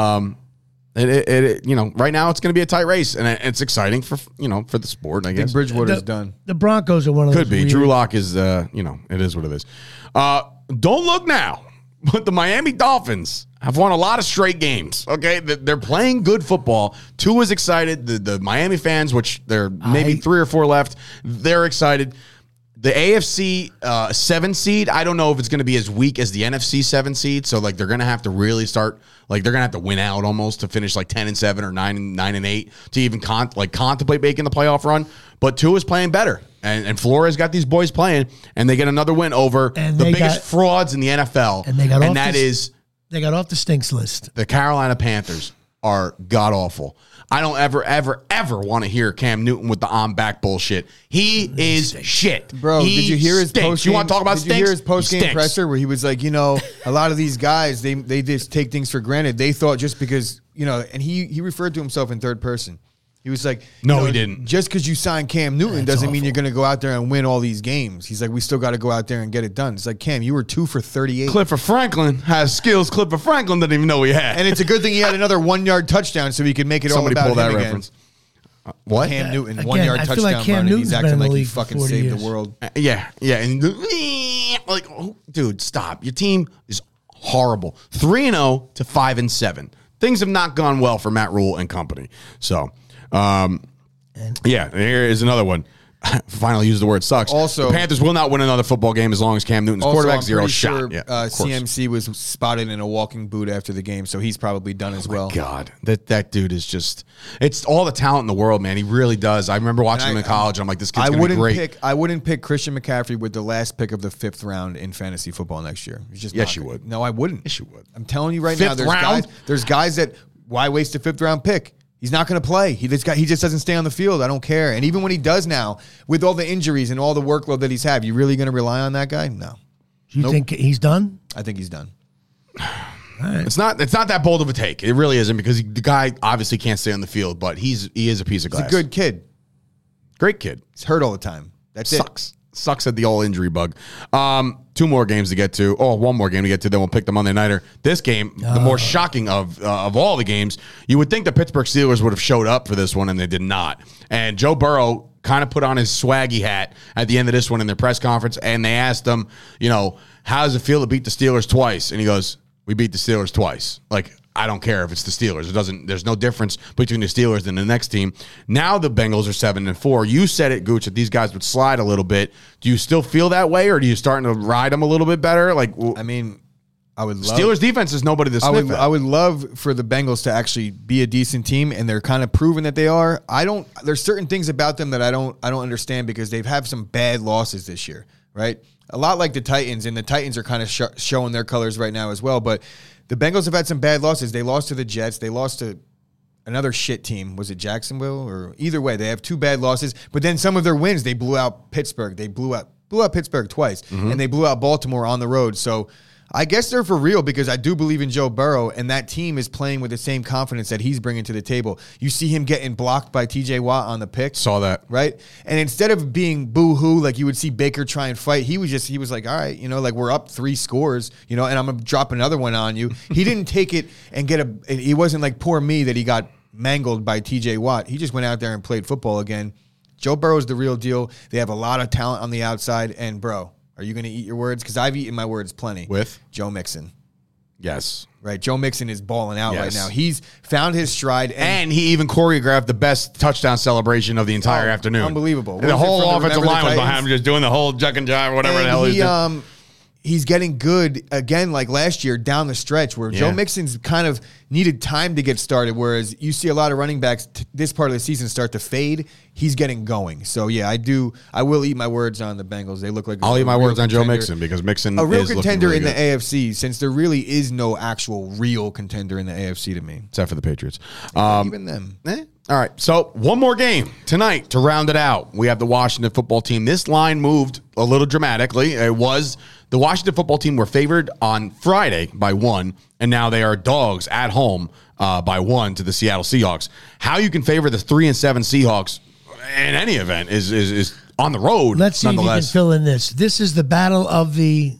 Right now it's going to be a tight race, and it's exciting for the sport. I guess Bridgewater's done. The Broncos are one of those. Could be. Drew Lock is, it is what it is. Don't look now, but the Miami Dolphins have won a lot of straight games. Okay, they're playing good football. Tua is excited. The Miami fans, which there are maybe 3 or 4 left, they're excited. The AFC 7 seed, I don't know if it's going to be as weak as the NFC 7 seed. So, like, they're going to have to really start, like, they're going to have to win out almost to finish, like, 10-7 or 9-8 to even contemplate making the playoff run. But Tua is playing better. And Flores got these boys playing, and they get another win over the biggest frauds in the NFL. They got off the stinks list. The Carolina Panthers are god-awful. I don't ever want to hear Cam Newton with the on-back bullshit. He is shit. Bro, did you hear his post-game? You want to talk about stinks? Did you hear his post-game presser where he was like, a lot of these guys, they just take things for granted. They thought just because, and he referred to himself in third person. He was like, no, he didn't. Just because you signed Cam Newton doesn't mean you're going to go out there and win all these games. He's like, we still got to go out there and get it done. It's like, Cam, you were 2 for 38. Clifford Franklin has skills Clifford Franklin didn't even know he had. And it's a good thing he had another 1-yard touchdown so he could make it all about him again. Reference. What? Cam Newton, 1-yard touchdown like Cam run, he's acting like he fucking saved the world. Yeah. And dude, stop. Your team is horrible. 3-0 to 5-7. Things have not gone well for Matt Rule and company. So, here is another one. Finally used the word sucks. Also, the Panthers will not win another football game as long as Cam Newton's quarterback. Zero shot. Sure, CMC was spotted in a walking boot after the game, so he's probably done as well. God, that dude is just—it's all the talent in the world, man. He really does. I remember watching him in college, and I'm like, this kid's gonna be great. I wouldn't pick Christian McCaffrey with the last pick of the 5th round in fantasy football next year. Yes, you would. No, I wouldn't. Yes, you would. I'm telling you right now. There's guys that why waste a 5th round pick? He's not going to play. He just doesn't stay on the field. I don't care. And even when he does now, with all the injuries and all the workload that he's had, you really going to rely on that guy? No. You think he's done? I think he's done. Right. It's not that bold of a take. It really isn't because the guy obviously can't stay on the field, but he is a piece of glass. He's a good kid. Great kid. He's hurt all the time. That sucks at the all injury bug. 2 more games to get to. Oh, 1 more game to get to. Then we'll pick the Monday nighter. This game, the more shocking of all the games. You would think the Pittsburgh Steelers would have showed up for this one, and they did not. And Joe Burrow kind of put on his swaggy hat at the end of this one in their press conference, and they asked him, how does it feel to beat the Steelers twice? And he goes, we beat the Steelers twice. Like, I don't care if it's the Steelers. There's no difference between the Steelers and the next team. Now the Bengals are 7-4. You said it, Gooch, that these guys would slide a little bit. Do you still feel that way, or are you starting to ride them a little bit better? Like, I mean, I would love Steelers defense is nobody to sniff at. I would love for the Bengals to actually be a decent team, and they're kind of proving that they are. There's certain things about them that I don't understand because they've had some bad losses this year, right? A lot like the Titans, and the Titans are kind of showing their colors right now as well. But the Bengals have had some bad losses. They lost to the Jets. They lost to another shit team. Was it Jacksonville? Or either way, they have 2 bad losses. But then some of their wins, they blew out Pittsburgh. They blew out Pittsburgh twice, and they blew out Baltimore on the road. So I guess they're for real because I do believe in Joe Burrow, and that team is playing with the same confidence that he's bringing to the table. You see him getting blocked by T.J. Watt on the pick. Saw that. Right? And instead of being boo-hoo, like you would see Baker try and fight, he was like, all right, like we're up 3 scores, and I'm going to drop another one on you. He didn't take it and he wasn't like poor me that he got mangled by T.J. Watt. He just went out there and played football again. Joe Burrow's the real deal. They have a lot of talent on the outside, and bro, are you going to eat your words? Because I've eaten my words plenty. With? Joe Mixon. Yes. Right. Joe Mixon is balling out right Yes. now. He's found his stride. And he even choreographed the best touchdown celebration of the entire afternoon. Unbelievable. And the Was it whole from the offensive Remember the line was behind Titans? him, just doing the whole juck and jive or whatever the hell he's doing. He's getting good again, like last year down the stretch where Joe Mixon's kind of needed time to get started, whereas you see a lot of running backs this part of the season start to fade. He's getting going. So, yeah, I will eat my words on the Bengals. They look like I'll eat my real words on Joe contender. Mixon because Mixon A real is looking contender really in good. the AFC, since there really is no actual real contender in the AFC to me. Except for the Patriots. Even them. All right, so one more game tonight to round it out. We have the Washington football team. This line moved a little dramatically. It was the Washington football team were favored on Friday by 1, and now they are dogs at home by 1 to the Seattle Seahawks. How you can favor the 3-7 Seahawks in any event is on the road. Let's see if you can fill in this. This is the battle of the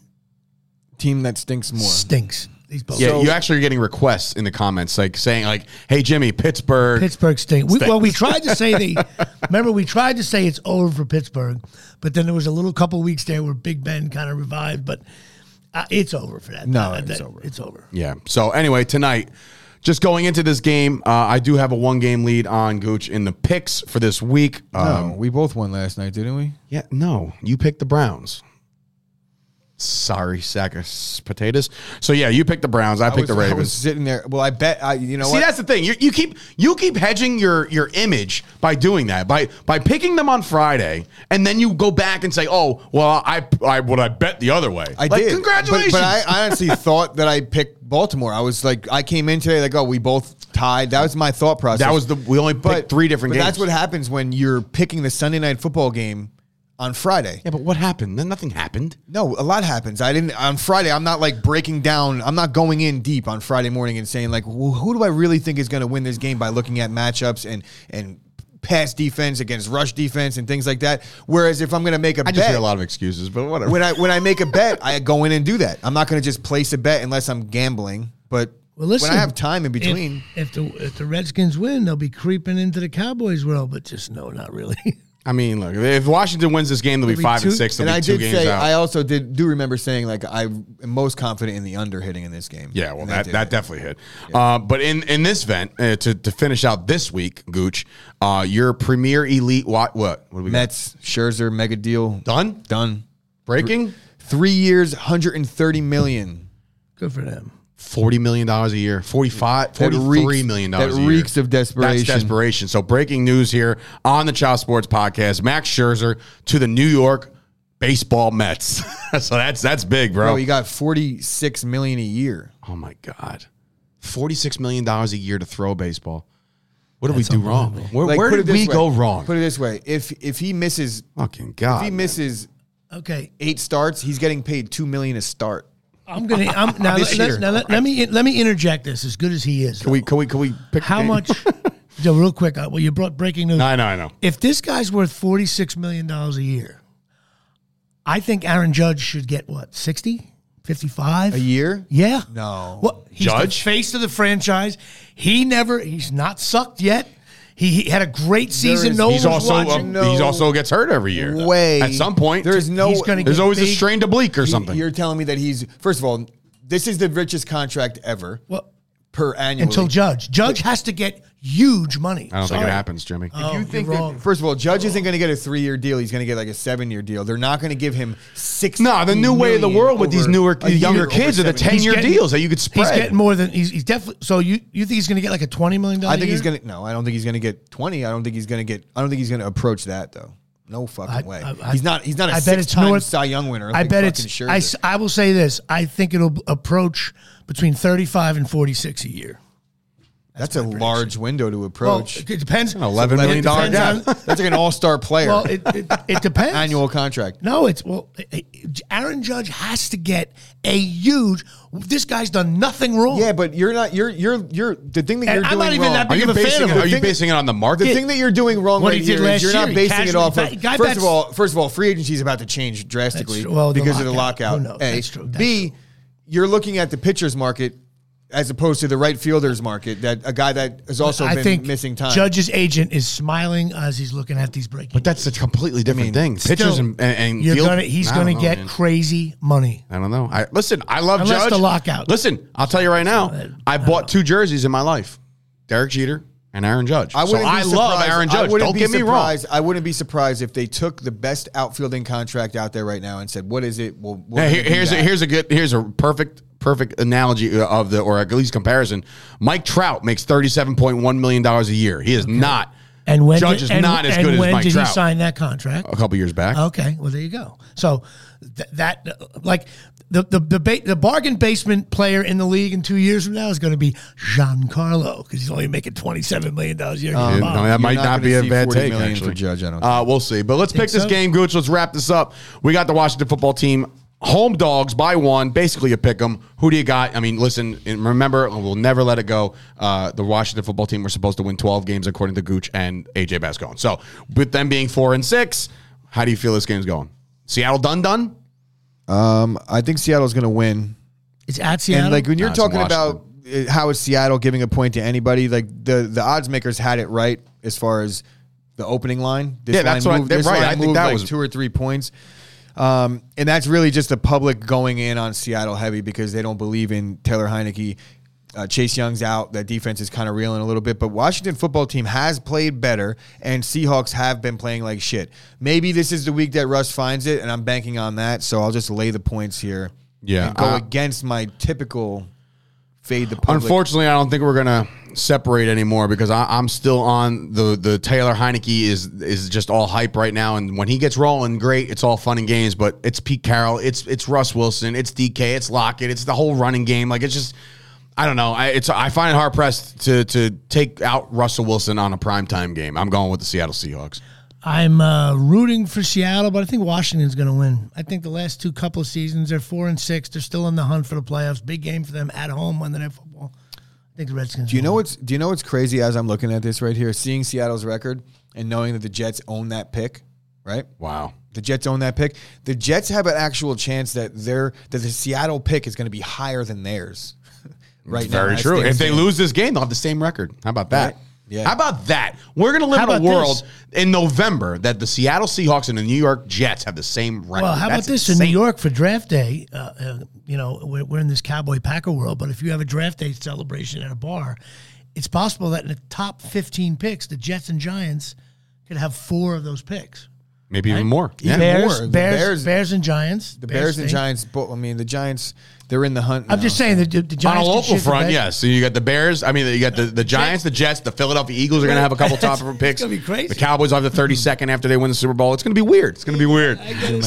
Team that stinks more. stinks. These both. Yeah, you actually are getting requests in the comments like saying like, "Hey Jimmy, Pittsburgh stink. We tried to say remember we tried to say it's over for Pittsburgh, but then there was a little couple weeks there where Big Ben kind of revived, but it's over for that. No, it's over. It's over. Yeah. So anyway, tonight, just going into this game, I do have a 1-game lead on Gooch in the picks for this week. No, we both won last night, didn't we? Yeah, no, you picked the Browns. Sorry, sack of potatoes. So yeah, you picked the Browns. I picked the Ravens. I was sitting there. Well, I bet. You know See, what? that's the thing. You keep hedging your image by doing that, by picking them on Friday, and then you go back and say, "Oh, well, I bet the other way." I like, did. Congratulations. But I honestly thought that I picked Baltimore. I was like, I came in today like, oh, we both tied. That was my thought process. That was we only picked 3 different games. That's what happens when you're picking the Sunday night football game on Friday. Yeah, but what happened? Then nothing happened. No, a lot happens. On Friday, I'm not like breaking down. I'm not going in deep on Friday morning and saying like, well, who do I really think is going to win this game by looking at matchups and pass defense against rush defense and things like that. Whereas if I'm going to make a bet, I just hear a lot of excuses, but whatever. When I make a bet, I go in and do that. I'm not going to just place a bet unless I'm gambling. But Well, listen, when I have time in between, if the Redskins win, they'll be creeping into the Cowboys world. But just no, not really. I mean, look, if Washington wins this game, they'll be 5-6. They'll and be I 2 did games say out. I also do remember saying like I am most confident in the under hitting in this game. Yeah, well, And that definitely hit. Yeah. But in this event, to finish out this week, Gooch, your premier elite what do we Mets, Scherzer, mega deal. Done? Breaking? 3 years, $130 million. Good for them. $40 million a year, $43 million a year. That reeks of desperation. That's desperation. So breaking news here on the Chow Sports Podcast, Max Scherzer to the New York baseball Mets. So that's big, bro. Bro, you got $46 million a year. Oh my God. $46 million a year to throw baseball. What did we do wrong? Where did we go wrong? Put it this way. If he misses Fucking God. if he misses Okay. 8 starts, he's getting paid $2 million a start. Let me interject this. As good as he is, Can we pick how the game? much? So real quick, well, you brought breaking news. I know. If this guy's worth $46 million a year, I think Aaron Judge should get what, 60, 55 A year? Yeah. No. Well, he's Judge? the face of the franchise. He's not sucked yet. He had a great season. No He's one was watching. He also gets hurt every year. Way. At some point. There's no He's gonna There's get always a big. strained oblique or something. You're telling me that he's, first of all, this is the richest contract ever. Well, per annually. until Judge. Judge has to get huge money. I don't think it happens, Jimmy. If you think you're wrong. that, first of all, Judge isn't going to get a 3-year deal. He's going to get like a 7-year deal. They're not going to give him $6. No, the new way of the world with these younger kids are the 10-year getting- deals that you could spread. He's getting more than he's definitely. So you think he's going to get like a $20 million? I think year? he's going to. No, I don't think he's going to get 20. I don't think he's going to approach that though. No fucking way. He's not a I bet it's 6-time north- Cy Young winner. I like bet fucking it's. Scherzer. I will say this. I think it'll approach between 35 and 46 a year. That's a large window to Well, approach. it depends. $11 million It depends gap. on- That's like an all-star player. Well, it depends. Annual contract. No, it's Aaron Judge has to get a huge. This guy's done nothing wrong. Yeah, but you're not. You're the thing that And you're I'm doing not even wrong. that Are big you of a fan basing of it? him. Are you basing it on the market? The thing that you're doing wrong What right he did here last is you're not year, he basing it casually- off of. guy First bets- of all, free agency is about to change drastically That's true. Well, the because of the lockout. lockout. Who knows? A. That's true. That's B. You're looking at the pitchers market as opposed to the right fielders market. That a guy that has also I been think missing time. Judge's agent is smiling as he's looking at these breaking. But that's a completely different thing. Pitchers Still, and you're field, he's I gonna don't know, get man. crazy money. I don't know. Listen, I love Unless Judge. the lockout. Listen, I'll tell you right now. I bought 2 jerseys in my life: Derek Jeter and Aaron Judge. I So I love Aaron Judge. Don't get me wrong. I wouldn't be surprised if they took the best outfielding contract out there right now and said, "What is it?" Well, Yeah, here's a perfect analogy of or at least comparison. Mike Trout makes $37.1 million a year. He is not. And when Judge is not as good as when Mike did Trout. he sign that contract? A couple years back. Okay, well there you go. So like the bargain basement player in the league in 2 years from now is going to be Giancarlo because he's only making $27 million a year. No, that might not be a bad take. Actually, for Judge. I don't. we'll see. But let's pick this so? game, Gooch. Let's wrap this up. We got the Washington football team. Home dogs by 1, basically a pick 'em. Who do you got? I mean, listen, and remember, we'll never let it go. The Washington football team were supposed to win 12 games according to Gooch and AJ Bascon. So, with them being 4-6, how do you feel this game's going? Seattle done? I think Seattle's going to win. It's at Seattle. And like when you're No, it's in talking about how is Seattle giving a point to anybody, like the odds makers had it right as far as the opening line. This Yeah, that's line what they're right. line I think moved that like was 2 or 3 points. And that's really just the public going in on Seattle heavy because they don't believe in Taylor Heineke. Chase Young's out. That defense is kind of reeling a little bit. But Washington football team has played better, and Seahawks have been playing like shit. Maybe this is the week that Russ finds it, and I'm banking on that. So I'll just lay the points here. Yeah, And go against my typical fade the public. Unfortunately, I don't think we're gonna separate anymore because I'm still on the Taylor Heineke is just all hype right now, and when he gets rolling, great. It's all fun and games, but it's Pete Carroll, it's Russ Wilson, it's DK, it's Lockett, it's the whole running game. Like it's just, I don't know. I find it hard pressed to take out Russell Wilson on a primetime game. I'm going with the Seattle Seahawks. I'm rooting for Seattle, but I think Washington's going to win. I think the last couple of seasons, they're 4-6. They're still in the hunt for the playoffs. Big game for them at home Monday Night Football. I think the Redskins. Do you know what's crazy as I'm looking at this right here, seeing Seattle's record and knowing that the Jets own that pick, right? Wow. The Jets own that pick. The Jets have an actual chance that the Seattle pick is going to be higher than theirs. Right now. Very true. If they lose this game, they'll have the same record. How about that? Right. Yeah. How about that? We're going to live How in a about world this? in November that the Seattle Seahawks and the New York Jets have the same record. Well, how about That's this insane. in New York for draft day? We're in this Cowboy Packer world, but if you have a draft day celebration at a bar, it's possible that in the top 15 picks, the Jets and Giants could have 4 of those picks. Maybe even more. Even Yeah. more. Bears, The Bears, Bears- and Giants. The Bears and stink. Giants, the Giants, they're in the hunt. I'm now. just saying that the Giants On a can local shit the front, bed. yes. So you got the Bears. I mean, you got the Giants, the Jets, the Philadelphia Eagles are going to have a couple top picks. gonna be crazy. The Cowboys will have the 32nd after they win the Super Bowl. It's going to be weird. It's going to be weird.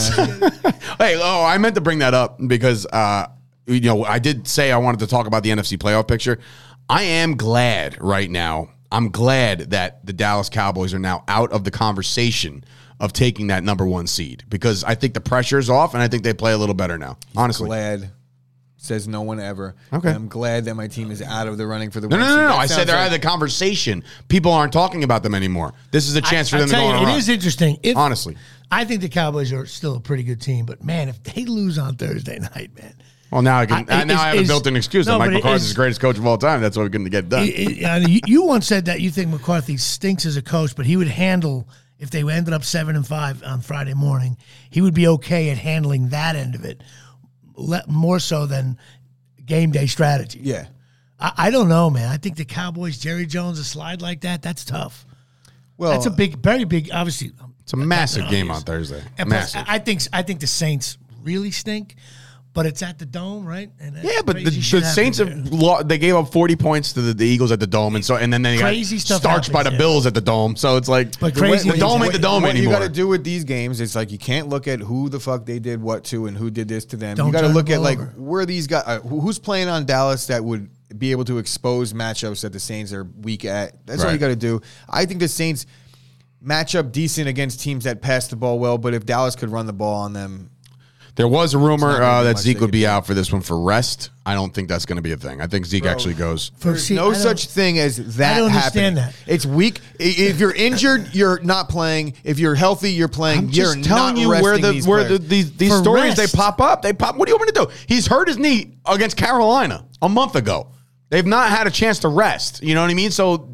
Hey, I meant to bring that up because, I did say I wanted to talk about the NFC playoff picture. I am glad right now. I'm glad that the Dallas Cowboys are now out of the conversation of taking that number 1 seed because I think the pressure's off and I think they play a little better now. Honestly. Glad. Says no one ever. Okay. And I'm glad that my team is out of the running for the No. one seed. That I said sounds they're out like- of the conversation. People aren't talking about them anymore. This is a chance for them to go on a It run. is interesting. Honestly. I think the Cowboys are still a pretty good team, but man, if they lose on Thursday night, man. Well, now I have a is- built-in excuse. no, that Mike but it McCarthy's is- the greatest coach of all time. That's what we're going to get done. You once said that you think McCarthy stinks as a coach, but he would handle, if they ended up 7-5 on Friday morning, he would be okay at handling that end of it, more so than game day strategy. Yeah. I don't know, man. I think the Cowboys, Jerry Jones, a slide like that's tough. Well, That's a big, very big, obviously. It's a massive game on Thursday. And plus, Massive. I think the Saints really stink, but it's at the Dome, right? And Yeah, but the crazy shit Saints happens have they gave up 40 points to the Eagles at the Dome, and then they Crazy got stuff starched by the happens, yeah. Bills at the Dome. So it's like But crazy the Dome ain't the Dome what anymore. you got to do with these games is like you can't look at who the fuck they did what to and who did this to them. Don't you got to turn look the at ball like over. where these guys, who's playing on Dallas that would be able to expose matchups that the Saints are weak at. That's all Right. you got to do. I think the Saints match up decent against teams that pass the ball well, but if Dallas could run the ball on them. There was a rumor It's not gonna be that much Zeke they would could be do. out for this one for rest. I don't think that's going to be a thing. I think Zeke actually goes. There's no such thing as that I don't happening. understand that. It's weak. If you're injured, you're not playing. If you're healthy, you're playing. I'm You're just telling not you where resting these players. these For stories rest. they pop up. They pop. What do you want me to do? He's hurt his knee against Carolina a month ago. They've not had a chance to rest. You know what I mean? So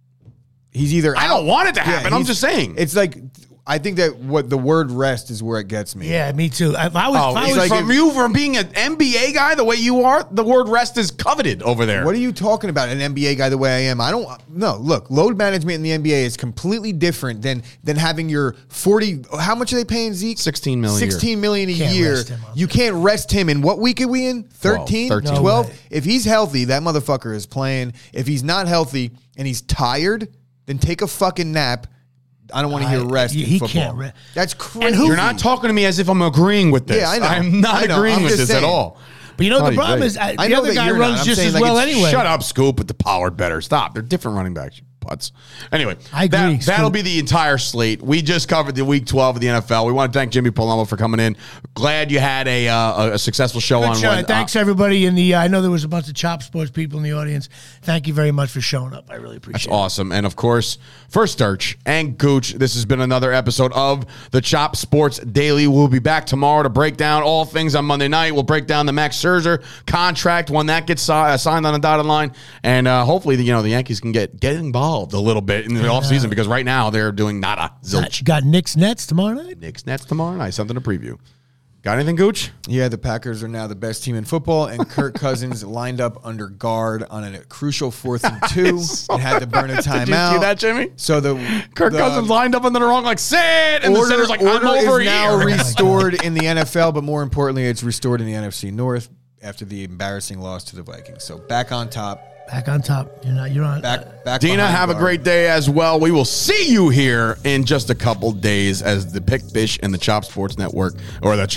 He's either I out- don't want it to happen. I'm he's- just saying. It's like I think that what the word rest is where it gets me. Yeah, me too. If I was, Oh, if I it's was like from you from being an NBA guy the way you are, the word rest is coveted over there. What are you talking about? An NBA guy the way I am? I don't no. Look, load management in the NBA is completely different than having your 40. How much are they paying Zeke? 16 million a year. 16 million a Can't year. rest him up You can't rest him. In what week are we in? 13? 13. 12? No way. If he's healthy, that motherfucker is playing. If he's not healthy and he's tired, then take a fucking nap. I don't want to hear rest. he in football. can't rest. That's crazy. And who- You're not talking to me as if I'm agreeing with this. Yeah, I know. I'm not I know. agreeing I'm with just this at saying. all. But you know, the Oy problem vey. is I the know other that guy you're not. runs I'm just saying, as like, well it's- anyway. Shut up, Scoop, with the Pollard better. Stop. They're different running backs, you putz. Anyway, I agree, that'll Scoop. be the entire slate. We just covered the week 12 of the NFL. We want to thank Jimmy Palumbo for coming in. Glad you had a successful show Good on show. one. Thanks everybody in the. I know there was a bunch of Chop Sports people in the audience. Thank you very much for showing up. I really appreciate it. Awesome. And of course, for Sturch and Gooch, this has been another episode of the Chop Sports Daily. We'll be back tomorrow to break down all things on Monday night. We'll break down the Max Scherzer contract when that gets signed on the dotted line. And hopefully, the Yankees can get involved a little bit in the offseason because right now they're doing nada. Zilch. Got Knicks Nets tomorrow night. Knicks Nets tomorrow night. Something to preview. Got anything, Gooch? Yeah, the Packers are now the best team in football, and Kirk Cousins lined up under guard on a crucial 4th and 2 and had to burn a timeout. Did you see that, Jimmy? So Kirk the Cousins lined up under the wrong, like, sit! And the order, center's like, I'm order over is now here. restored in the NFL, but more importantly, it's restored in the NFC North after the embarrassing loss to the Vikings. So back on top, Back on top. You're on. back. Dina, behind have a guard. great day as well. We will see you here in just a couple days as the Pick Fish and the Chop Sports Network, or the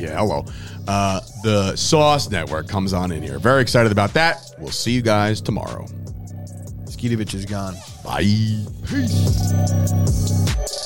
the Sauce Network comes on in here. Very excited about that. We'll see you guys tomorrow. Skidovic is gone. Bye. Peace.